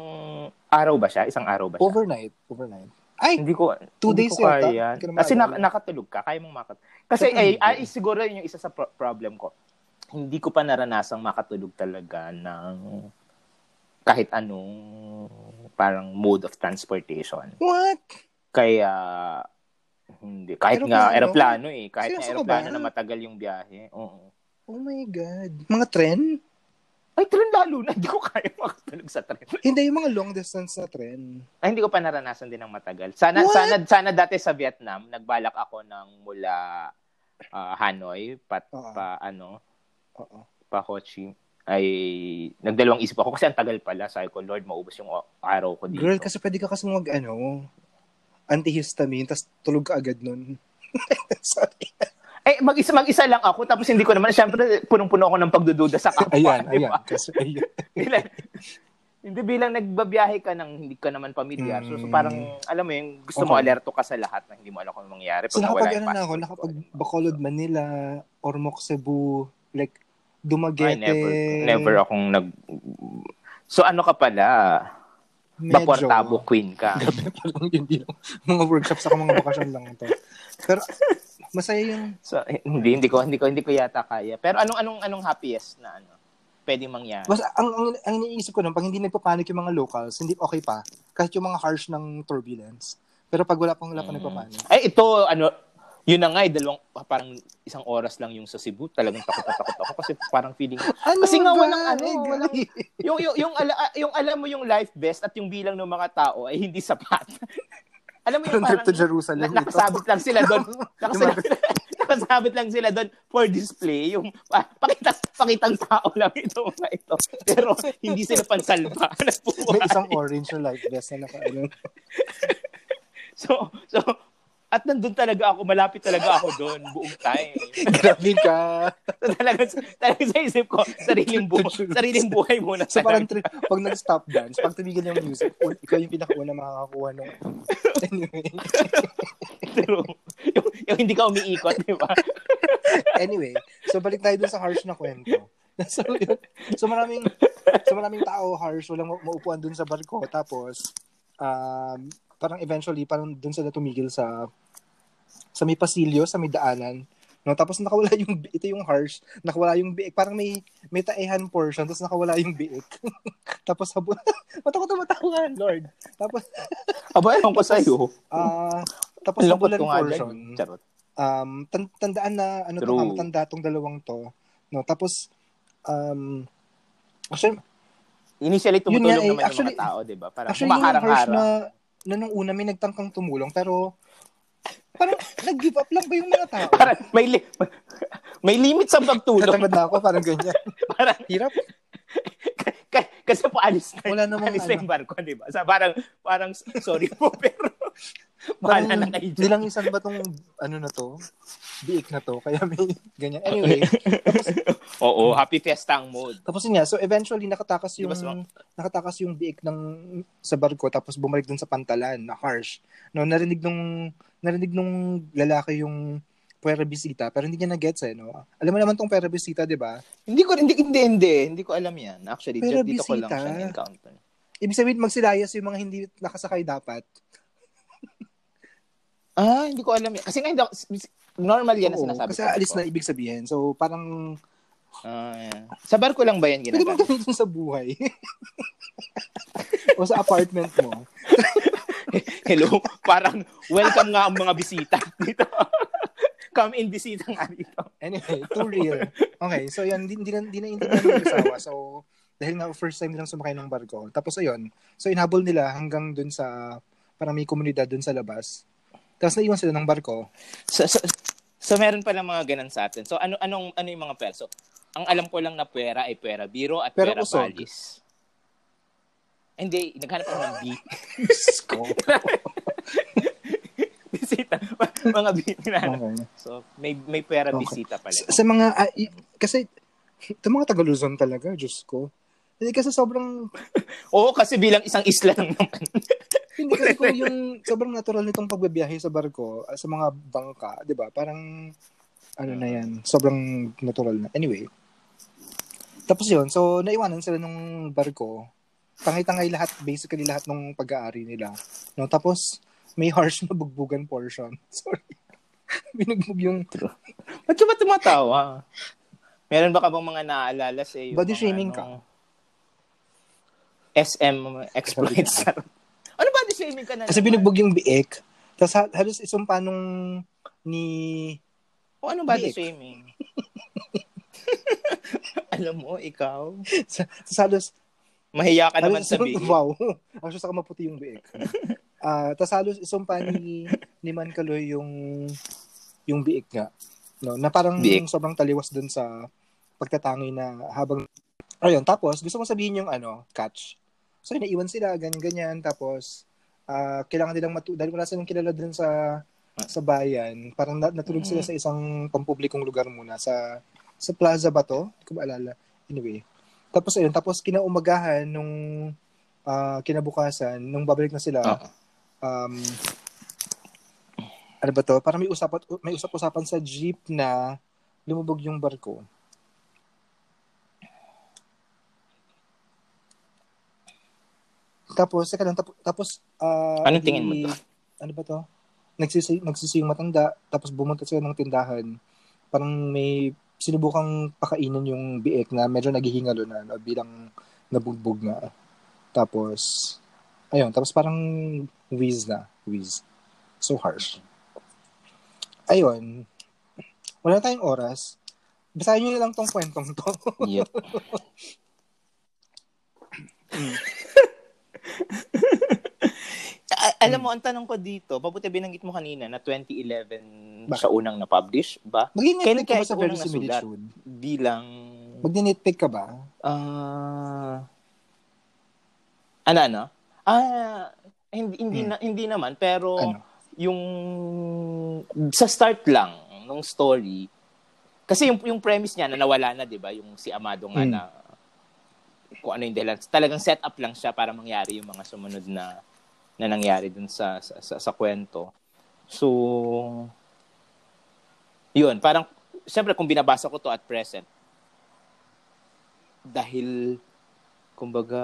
araw ba siya? Isang araw ba siya? Overnight. Overnight. Ay! Hindi ko, two hindi days ko kaya. yan. Kasi nak- nakatulog ka. Kaya mong makat... Kasi ay, ay, siguro yun yung isa sa pro- problem ko. Hindi ko pa naranasang makatulog talaga ng kahit anong parang mode of transportation. What? Kaya... Hindi. Kahit aeroplano? Nga aeroplano eh. Kahit Seryoso nga aeroplano na matagal yung biyahe. Oo. Oh my God. Mga tren? Ay, tren lalo na. Hindi ko kaya makatulog sa tren. Hindi, yung mga long distance na tren. Ay, hindi ko pa naranasan din ng matagal. Sana, What? sana, sana dati sa Vietnam, nagbalak ako ng mula uh, Hanoi, pat, Uh-oh. pa, ano, Uh-oh. pa Ho Chi. Ay, nagdalawang isip ako kasi ang tagal pala. Sabi ko, Lord, maubos yung araw ko dito. Girl, kasi pwede ka kasi mag, ano, antihistamine, tas tulog ka agad nun. Sorry. Eh, mag-isa, mag-isa lang ako, tapos hindi ko naman, syempre, punong-puno ako ng pagdududa sa kapwa. Ayan, diba? ayan. Kasi, ayan. bilang, hindi bilang nagbabiyahe ka nang hindi ka naman pamilyar. So, so parang, alam mo yung gusto okay. mo alerto ka sa lahat na hindi mo alam kung anong mangyayari. So, nakapag, ano na ako, nakapag Bacolod, Manila, Ormoc, Cebu, like, Dumaguete. Ay, never, never akong nag... So, ano ka pala? Medyo. Bakwartabo queen ka. Gabi pa lang yun. Di lang. Mga workshops ako, mga bakasyon lang ito. Pero, masaya yung... So, hindi, hindi ko, hindi ko, hindi ko yata kaya. Pero anong, anong, anong happiest na ano? Pwedeng mangyari? Basta, ang, ang, ang iniisip ko nun, pag hindi nagpapanik yung mga locals, hindi okay pa. Kahit yung mga harsh ng turbulence. Pero pag wala pang wala pa hmm. nagpapanik. Ay, ito, ano, yun na nga, eh, dalawang, parang isang oras lang yung sa Cebu. Talagang takot na takot ako kasi parang feeling ko. Ano kasi nga ba? walang ano, walang, yung, yung, yung, ala, yung alam mo yung life vest at yung bilang ng mga tao ay hindi sapat. Alam mo yung parang, to Jerusalem na, nakasabit lang sila doon. Nakasabit, nakasabit lang sila doon for display. Yung, pakita, pakitang tao lang ito mga ito. Pero hindi sila pansalba. May isang orange na life vest na naka ano. So, so at nandun talaga ako, malapit talaga ako doon buong time. Grabe ka. So, talaga, talaga sa isip ko, sariling, bu- sariling buhay muna. So parang tri- pag nag-stop dance, pag tumigil yung music, ikaw yung pinakauna makakakuha ng anyway. True. Yung, yung hindi ka umiikot, di ba? Anyway, so balik tayo dun sa harsh na kwento. So, yun. so maraming so maraming tao harsh, walang maupuan dun sa barko. Tapos, um, parang eventually, parang dun sila tumigil sa sa may pasilyo, sa may daanan. No, tapos nakawala yung ito yung harsh, nakawala yung biik, parang may may taehan portion, tapos nakawala yung biik. Tapos habol, matakot na matawan, Lord. Tapos aba ewan ko sa iyo. Ah, uh, tapos habulan portion. Charot. Um, tandaan na ano to, matanda tong dalawang to. No, tapos um actually, initially tumutulong nga, naman eh, actually, yung mga tao, 'di ba? Parang humaharang-harang na na nung una may nagtangkang tumulong, pero parang nag-give up lang ba yung mga tao? Parang may li- may limit sa pagtulong. Tatamad na ako, parang ganyan. Parang hirap. K- k- kasi po alis na, wala namang alis na yung barko, di ba? So, parang, parang, sorry po, pero bahala na kayo dyan. Nilangisan ba tong, ano na to? Biik na to, kaya may ganyan. Anyway. Tapos, oo, happy fiesta ang mode. Tapos yun nga, so eventually nakatakas yung, diba, nakatakas yung biik ng, sa barko, tapos bumalik dun sa pantalan, na harsh. No, narinig nung, narinig nung lalaki yung puwera bisita, pero hindi niya na-gets eh, no? Alam mo naman tong puwera bisita, di ba? Hindi ko, hindi, hindi, hindi, hindi ko alam yan. Actually, puwera dito bisita. ko lang siya encounter. Ibig sabihin, magsilayas yung mga hindi nakasakay dapat. Ah, hindi ko alam yan. Kasi nga, hindi, normal yan na sinasabi. Kasi alis na ibig sabihin. So, parang... Ah, yeah. Sa barko lang ba yan ginagawa? Pwede mo sa buhay. O sa apartment mo. Hello? Parang, welcome nga ang mga bisita dito. Come in, bisita nga dito. Anyway, too real. Okay, so yan, hindi na, hindi na intindihan ng asawa. So, dahil nga first time nilang sumakay ng barko. Tapos ayun, so inhabol nila hanggang dun sa, parang may komunidad dun sa labas. Tapos naiwan sila ng barko. So, so, so meron pala mga ganun sa atin. So, ano anong ano yung mga perso? Ang alam ko lang na pera ay pera biro at pera, pera valis. Hindi, naghanap ako ng beat. Sko. Bisita. Mga bisita. Okay. So, may may pera okay. Bisita pala. Sa, sa mga, uh, i- kasi, ito mga Taga-Luzon talaga, Diyos ko. Hindi kasi sobrang... Oo, kasi bilang isang isla lang naman. Hindi kasi kung yung sobrang natural nitong pagbabiyahe sa barko, sa mga bangka, di ba? Parang, ano na yan, sobrang natural na. Anyway. Tapos yun, so, naiwanan sila ng barko. Tangay-tangay lahat, basically lahat ng pag-aari nila. No? Tapos, may harsh na bugbugan portion. Sorry. Binugbog yung... Ba't ka ba tumatawa? Meron ba ka bang mga naaalala sa iyo? Body shaming ano, ka. S M exploits. Ano body shaming ka na? Kasi binugbog yung biik. Tapos halos isumpa nung ni... O ano body shaming? Alam mo, ikaw? Sa, sa halos... Mahiya ka naman sabihin. Wow. Actually, saka maputi yung biik. Uh, Tapos halos isumpa ni, ni Mancaloy yung yung biik nga. No? Na parang biik. Sobrang taliwas dun sa pagtatangi na habang... Ayun, tapos gusto ko sabihin yung ano, catch. So, naiwan sila, ganyan-ganyan. Tapos, uh, kailangan nilang matu... Dahil wala silang kilala dun sa sa bayan, parang natulog sila sa isang pampublikong lugar muna. Sa sa plaza ba to? Hindi ko maalala. Anyway. Tapos, ayun. Tapos, kinaumagahan nung uh, kinabukasan, nung babalik na sila, uh-huh. um, ano ba to? Parang may usapan, may usap-usapan sa jeep na lumubog yung barko. Tapos, saka lang, tapos, tapos uh, anong tingin mo to? Ano ba to? Nagsisi, nagsisi yung matanda, tapos bumunta sila ng tindahan. Parang may sinubukang pakainin yung biik na medyo naghihingalo na, na bilang nabugbog na. Tapos, ayun, tapos parang wheeze na. Wheeze. So harsh. Ayun. Wala tayong oras. Basahin nyo na lang tong kwentong to. Yep. mm. Alam mo, ang tanong ko dito, mabuti binanggit mo kanina na twenty eleven ba? Siya unang na-publish ba? Maging kailan ka ba sa Very Similitude? Bilang Magdi-nitpick ka ba? Ah... ano, ano? Ah, hindi, hindi, Hmm. na, hindi naman, pero Ano? yung sa start lang ng story, kasi yung, yung premise niya na nawala na, di ba? Yung si Amado nga Hmm. na kung ano yung dahilan. Talagang set up lang siya para mangyari yung mga sumunod na na nangyari dun sa sa, sa, sa kwento. So, yun, parang, siyempre kung binabasa ko to at present, dahil, kumbaga,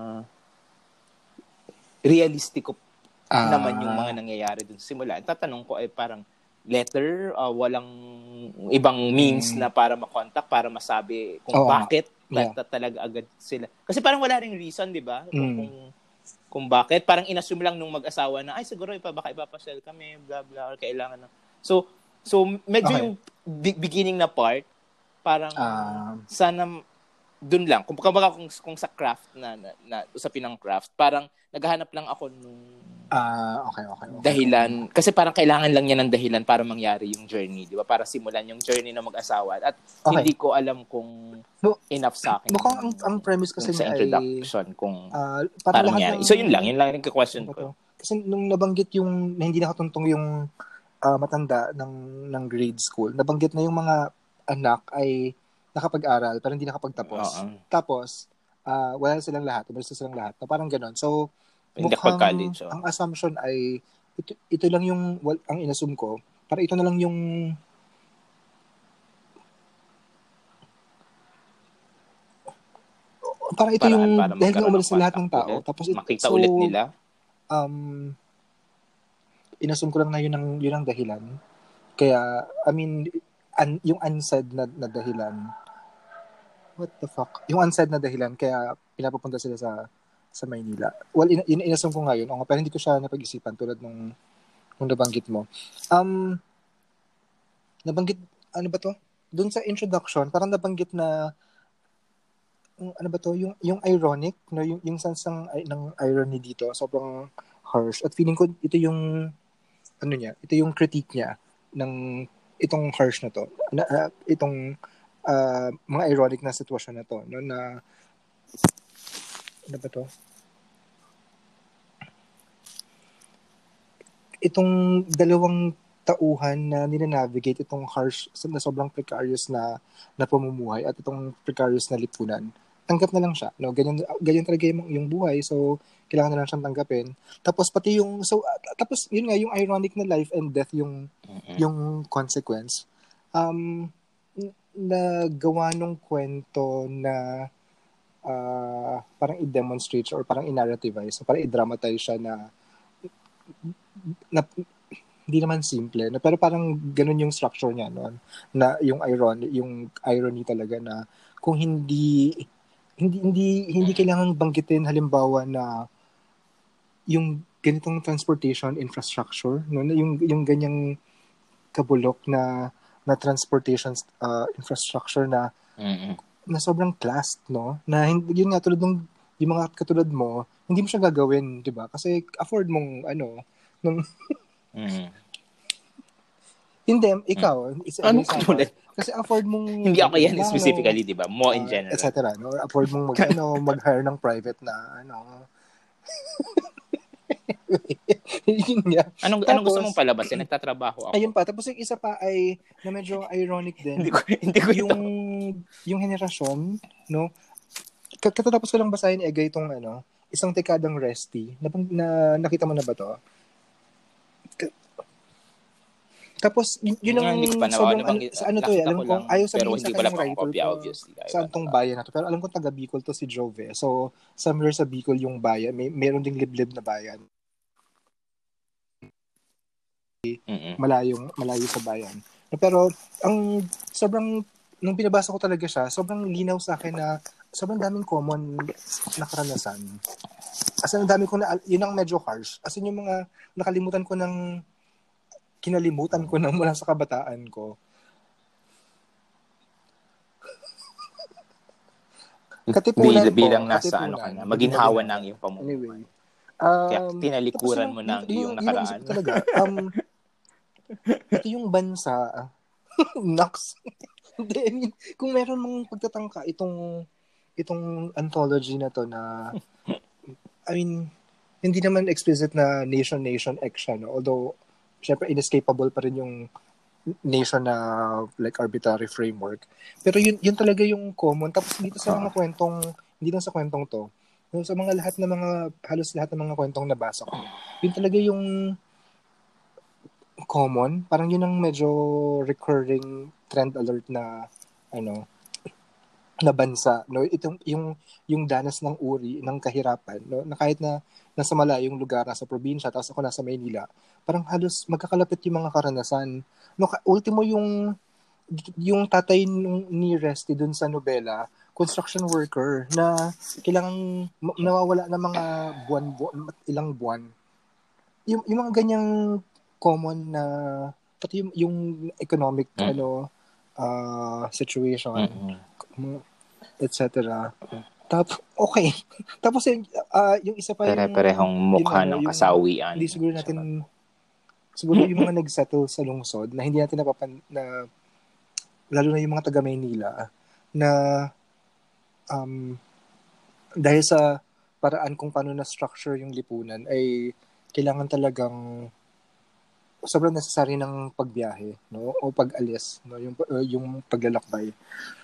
realistiko Ah. naman yung mga nangyayari dun sa simula. Tatanong ko ay parang letter, uh, walang ibang means Mm. na para makontak, para masabi kung Oo nga. bakit Yeah. ta- talaga agad sila. Kasi parang wala ring reason, di ba? Kung, Mm. kung, kung bakit. Parang inassume lang nung mag-asawa na, ay siguro ipa, baka ipapasel kami, blah, blah, or kailangan na. So, so medyo Okay. yung be- beginning na part, parang Ah. sana dun lang. Kung kumbaga kung, kung sa craft na, na, na usapin ng craft, parang naghahanap lang ako nung Ah, okay, okay, okay. dahilan. Okay. Kasi parang kailangan lang niya ng dahilan para mangyari yung journey, di ba? Para simulan yung journey ng mag-asawa. At Okay. hindi ko alam kung No, enough sa akin. mukhang ang, ang premise kasi sa niya ay introduction kung uh, para parang lahat mangyari. ng, So, yun lang. Yun lang yung question ano ko. to? Kasi nung nabanggit yung na hindi nakatuntong yung uh, matanda ng ng grade school, nabanggit na yung mga anak ay nakapag-aral pero hindi nakapagtapos. Oo. Tapos, uh, wala silang lahat. Wala silang lahat. Na parang ganon. So, Hindi mukhang college, oh. ang assumption ay ito, ito lang yung well, ang inassume ko. Para ito na lang yung para ito Paraan yung para dahil nga umalis magkaroon ng na lahat ng contact tao. ulit. Tapos it, Makita so, ulit nila. Um, inassume ko lang na yun ang, yun ang dahilan. Kaya, I mean, un, yung unsaid na, na dahilan, what the fuck? Yung unsaid na dahilan, kaya pinapapunta sila sa sa Maynila. Well, in, in, inassume ko nga yun. O, pero hindi ko siya napag-isipan tulad nung, nung nabanggit mo. Um, nabanggit, ano ba to? Doon sa introduction, parang nabanggit na ano ba to, yung yung ironic, no, yung yung sense ng, ng irony dito, sobrang harsh. At feeling ko ito yung ano niya, ito yung critique niya ng itong harsh na to. Na, uh, itong uh, mga ironic na sitwasyon na to, no, na ano ba to? Itong dalawang tauhan na ninanavigate itong harsh na sobrang precarious na na pamumuhay at itong precarious na lipunan. Tanggap na lang siya, no? Ganyan ganyan talaga yung, yung buhay, so kailangan na lang siyang tanggapin. Tapos pati yung so uh, tapos yun nga yung ironic na life and death yung mm-hmm. yung consequence. Um nagawa nung kwento na uh, parang i-demonstrate or parang i-narrativize, so parang i-dramatize siya na na hindi naman simple, na pero parang ganun yung structure niya noon, na yung irony, yung irony talaga na kung hindi hindi hindi hindi kailangang banggitin halimbawa na yung ganitong transportation infrastructure, no, yung yung ganyang kabulok na na transportation uh, infrastructure na mm-hmm. na sobrang class, no, na hindi yun nga tulad ng yung mga katulad mo, hindi mo siya gagawin, 'di ba? Kasi afford mong ano nung mm-hmm. Hindi, ikaw, mm-hmm. isa ano example. Kasi afford mong hindi ako yan mag-aeroplano, specifically, 'di ba? Mo in uh, general, et cetera. No? Or afford mong mag ano, mag-hire ng private na ano. Yun nga. Anong, Tapos, anong gusto mong palabasin? Nagtatrabaho ako. Ayun pa. Tapos yung isa pa ay na medyo ironic din. hindi ko, hindi ko yung, yung henerasyon, no? Katatapos ko lang basahin, Egay, itong ano, isang dekadang resty. Na, na, nakita mo na ba to? Tapos, yun, yun ang hindi ko pa sobrang, ano, sa ano to eh, alam ko, ayaw sabihin sa ko kanyang writer kopya, ko, obviously. saan tong bayan na to. Pero alam ko taga Bicol to si Jove. So, somewhere sa Bicol yung bayan, may meron ding liblib na bayan. Mm-mm. Malayong, malayo sa bayan. Pero, ang sobrang, nung binabasa ko talaga siya, sobrang linaw sa akin na sobrang daming common na karanasan. As in, ang dami ko na, yun ang medyo harsh. As in, yung mga nakalimutan ko ng kinalimutan ko na mula sa kabataan ko. Katipunan Bil- bilang po, nasa ano ka na, maginhawa na ang iyong pamumuhay. Anyway. Um, Kaya tinalikuran mo na ang iyong nakaraan. Talaga, um, ito yung bansa, Nox, Hindi, I mean, kung meron mong pagtatangka itong itong anthology na to na, I mean, hindi naman explicit na nation, nation, X siya, no? Although, syempre, inescapable pa rin yung nation na like arbitrary framework. Pero yun, yun talaga yung common. Tapos dito sa mga kwentong, hindi lang sa kwentong to, sa mga lahat ng mga, halos lahat ng mga kwentong nabasa ko, yun talaga yung common. Parang yun ang medyo recurring trend alert na, ano, na bansa, no? Itong yung yung danas ng uri ng kahirapan, no? Na kahit na nasa malayong lugar, nasa probinsya, tapos ako nasa Maynila, parang halos magkakalapit yung mga karanasan. No, ultimo yung yung tatay nung ni Resty dun sa nobela, construction worker na kailangang nawawala ng mga buwan, buwan ilang buwan. Yung yung mga ganyang common na pati yung, yung economic mm. ano uh, situation. Mm-hmm. et cetera. Tapos, okay. Tapos, uh, yung isa pa yung... Pare-parehong mukha ng kasawian. Hindi siguro natin... Siguro yung mga nagsettle sa lungsod na hindi natin napapan... Na, lalo na yung mga taga Maynila na um, dahil sa paraan kung paano na-structure yung lipunan ay kailangan talagang sobrang necessary ng pagbiyahe, no? O pag-alis, no? Yung, uh, yung paglalakbay.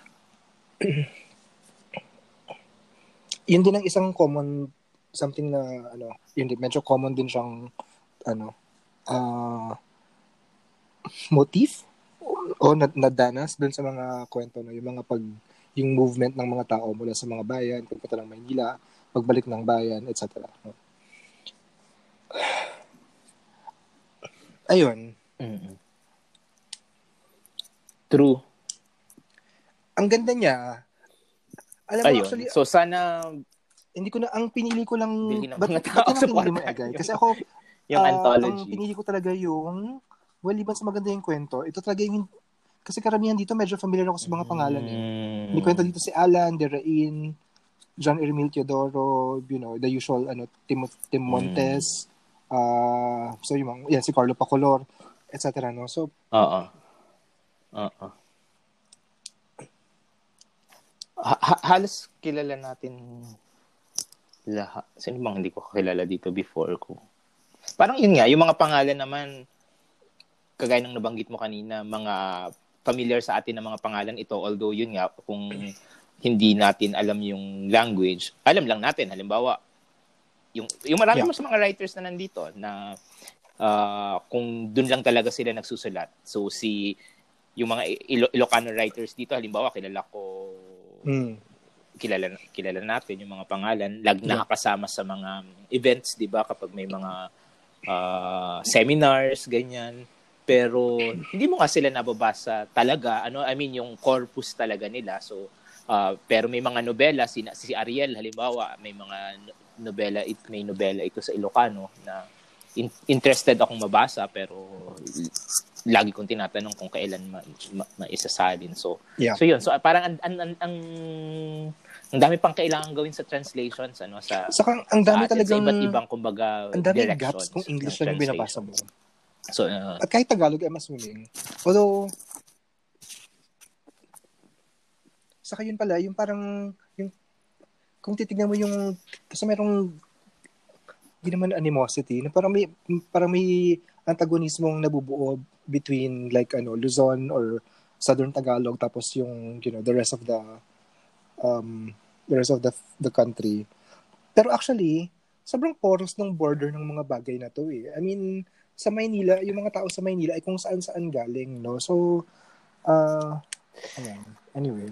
Yun din ang isang common something na ano, yun din medyo common din siyang ano uh, motif o nadanas dun sa mga kwento no, yung mga pag yung movement ng mga tao mula sa mga bayan, pagpunta ng Maynila, pagbalik ng bayan, et cetera. Ayun. Mm-hmm. True. Ang ganda niya. Alam mo, ayun. actually, so sana hindi ko na, ang pinili ko lang, ba't ba't yung pinili mo agad? Kasi ako, yung uh, anthology. Ang pinili ko talaga yung, well, liban sa maganda yung kwento, ito talaga yung, kasi karamihan dito, medyo familiar ako sa mga pangalan eh. Mm. May kwento dito si Alan, Derain, John Ermil Teodoro, you know, the usual, ano, Tim, Tim Montes, mm. uh, so yung, yan, si Carlo Pacolor, et cetera, no? So, oo. Oo. Ha- halos kilala natin lahat. Sino bang hindi ko kakilala dito before ko? Parang yun nga, yung mga pangalan naman, kagaya ng nabanggit mo kanina, mga familiar sa atin ng mga pangalan ito, although yun nga, kung hindi natin alam yung language, alam lang natin, halimbawa, yung, yung marami yeah. mas mga writers na nandito, na uh, kung dun lang talaga sila nagsusulat. So, si, yung mga Ilo- Ilocano writers dito, halimbawa, kilala ko, Mm. kilala kilala natin yung mga pangalan, lag nakakasama sa mga events, 'di ba, kapag may mga uh, seminars ganyan, pero hindi mo nga sila nababasa talaga, ano, I mean yung corpus talaga nila. So uh, pero may mga nobela, si, si Ariel halimbawa, may mga nobela, it may nobela ito sa Ilocano na in, interested akong mabasa, pero lagi kong tinatanong kung kailan ma, ma, maisasalin. So, yeah. so yun. So, parang ang, ang, ang, ang, ang dami pang kailangan gawin sa translations, ano, sa, Saka, ang dami sa, talagang, sa iba't ibang, kumbaga, ang dami gaps kung English lang yung binabasa mo. So, uh, at kahit Tagalog, I'm assuming. Although, saka yun pala, yung parang, yung, kung titignan mo yung, kasi merong, hindi naman animosity, na parang may, parang may antagonismong nabubuo between like ano Luzon or Southern Tagalog, tapos yung you know the rest of the um the rest of the the country. Pero actually sobrang porous ng border ng mga bagay na to eh. I mean sa Maynila, yung mga tao sa Maynila ay kung saan-saan galing, no? So uh ayan. Anyway,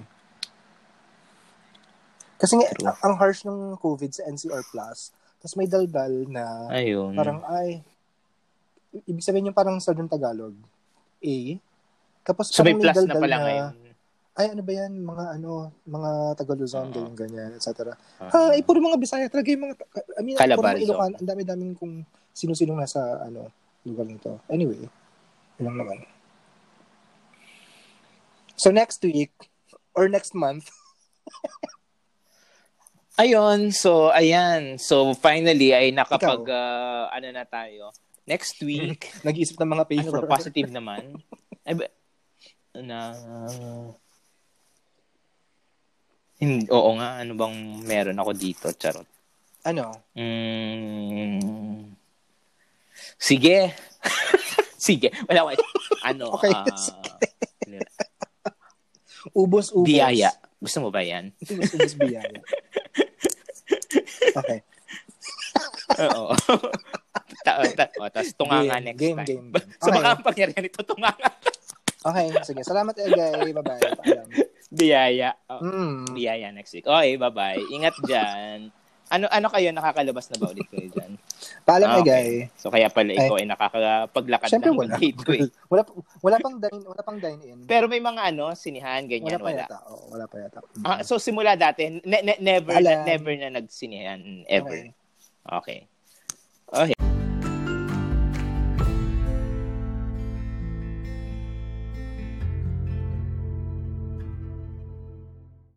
kasi nga, ang harsh ng COVID sa N C R Plus, tapos may daldal na ayun. Parang ay ibig sabihin yung parang Southern Tagalog A, tapos so may plus na pala na, ngayon, ay ano ba yan, mga ano mga Tagaluzon, uh-huh. ganyan ganyan et cetera. Uh-huh. Ay puro mga Bisaya talaga yung mga, I mean puro mga Ilocano, ang dami-daming kung sino-sino nasa ano lugar nito. Anyway, yun naman. So next week or next month ayun, so ayan, so finally ay nakapag uh, ano na tayo next week. Nag-iisip ng mga paper. Ano ba, positive naman. Ay, ba, na, Hindi, oo nga, ano bang meron ako dito, charot. Ano? Mm, sige. Sige, wala ko. Ano, Okay, ah, ubos-ubos. biyaya. Gusto mo ba yan? Ubos-ubos biyaya. Okay. Oo. ta- ta- oh, Tapos tunganga Game, next game, time. game, game. So Okay. baka ang pangyarihan nito, tunganga. Okay, sige. Salamat, Egay. Bye-bye. Paalam. Biyaya. Oh, Mm. biyaya next week. Okay, bye-bye. Ingat dyan. Ano ano kayo, nakakalabas na ba ulit kayo dyan? Paalam, Ah, Egay. So kaya pala ikaw ay nakakapaglakad Siyempre ng wala. gateway. wala, wala pang dine, wala pang dine-in. Pero may mga ano, sinihan, ganyan, Wala pa wala. yata. Oo, wala pa yata. Ah, so simula dati, ne- ne- never, Alam. never na nagsinihan, ever. Okay. Okay. Okay.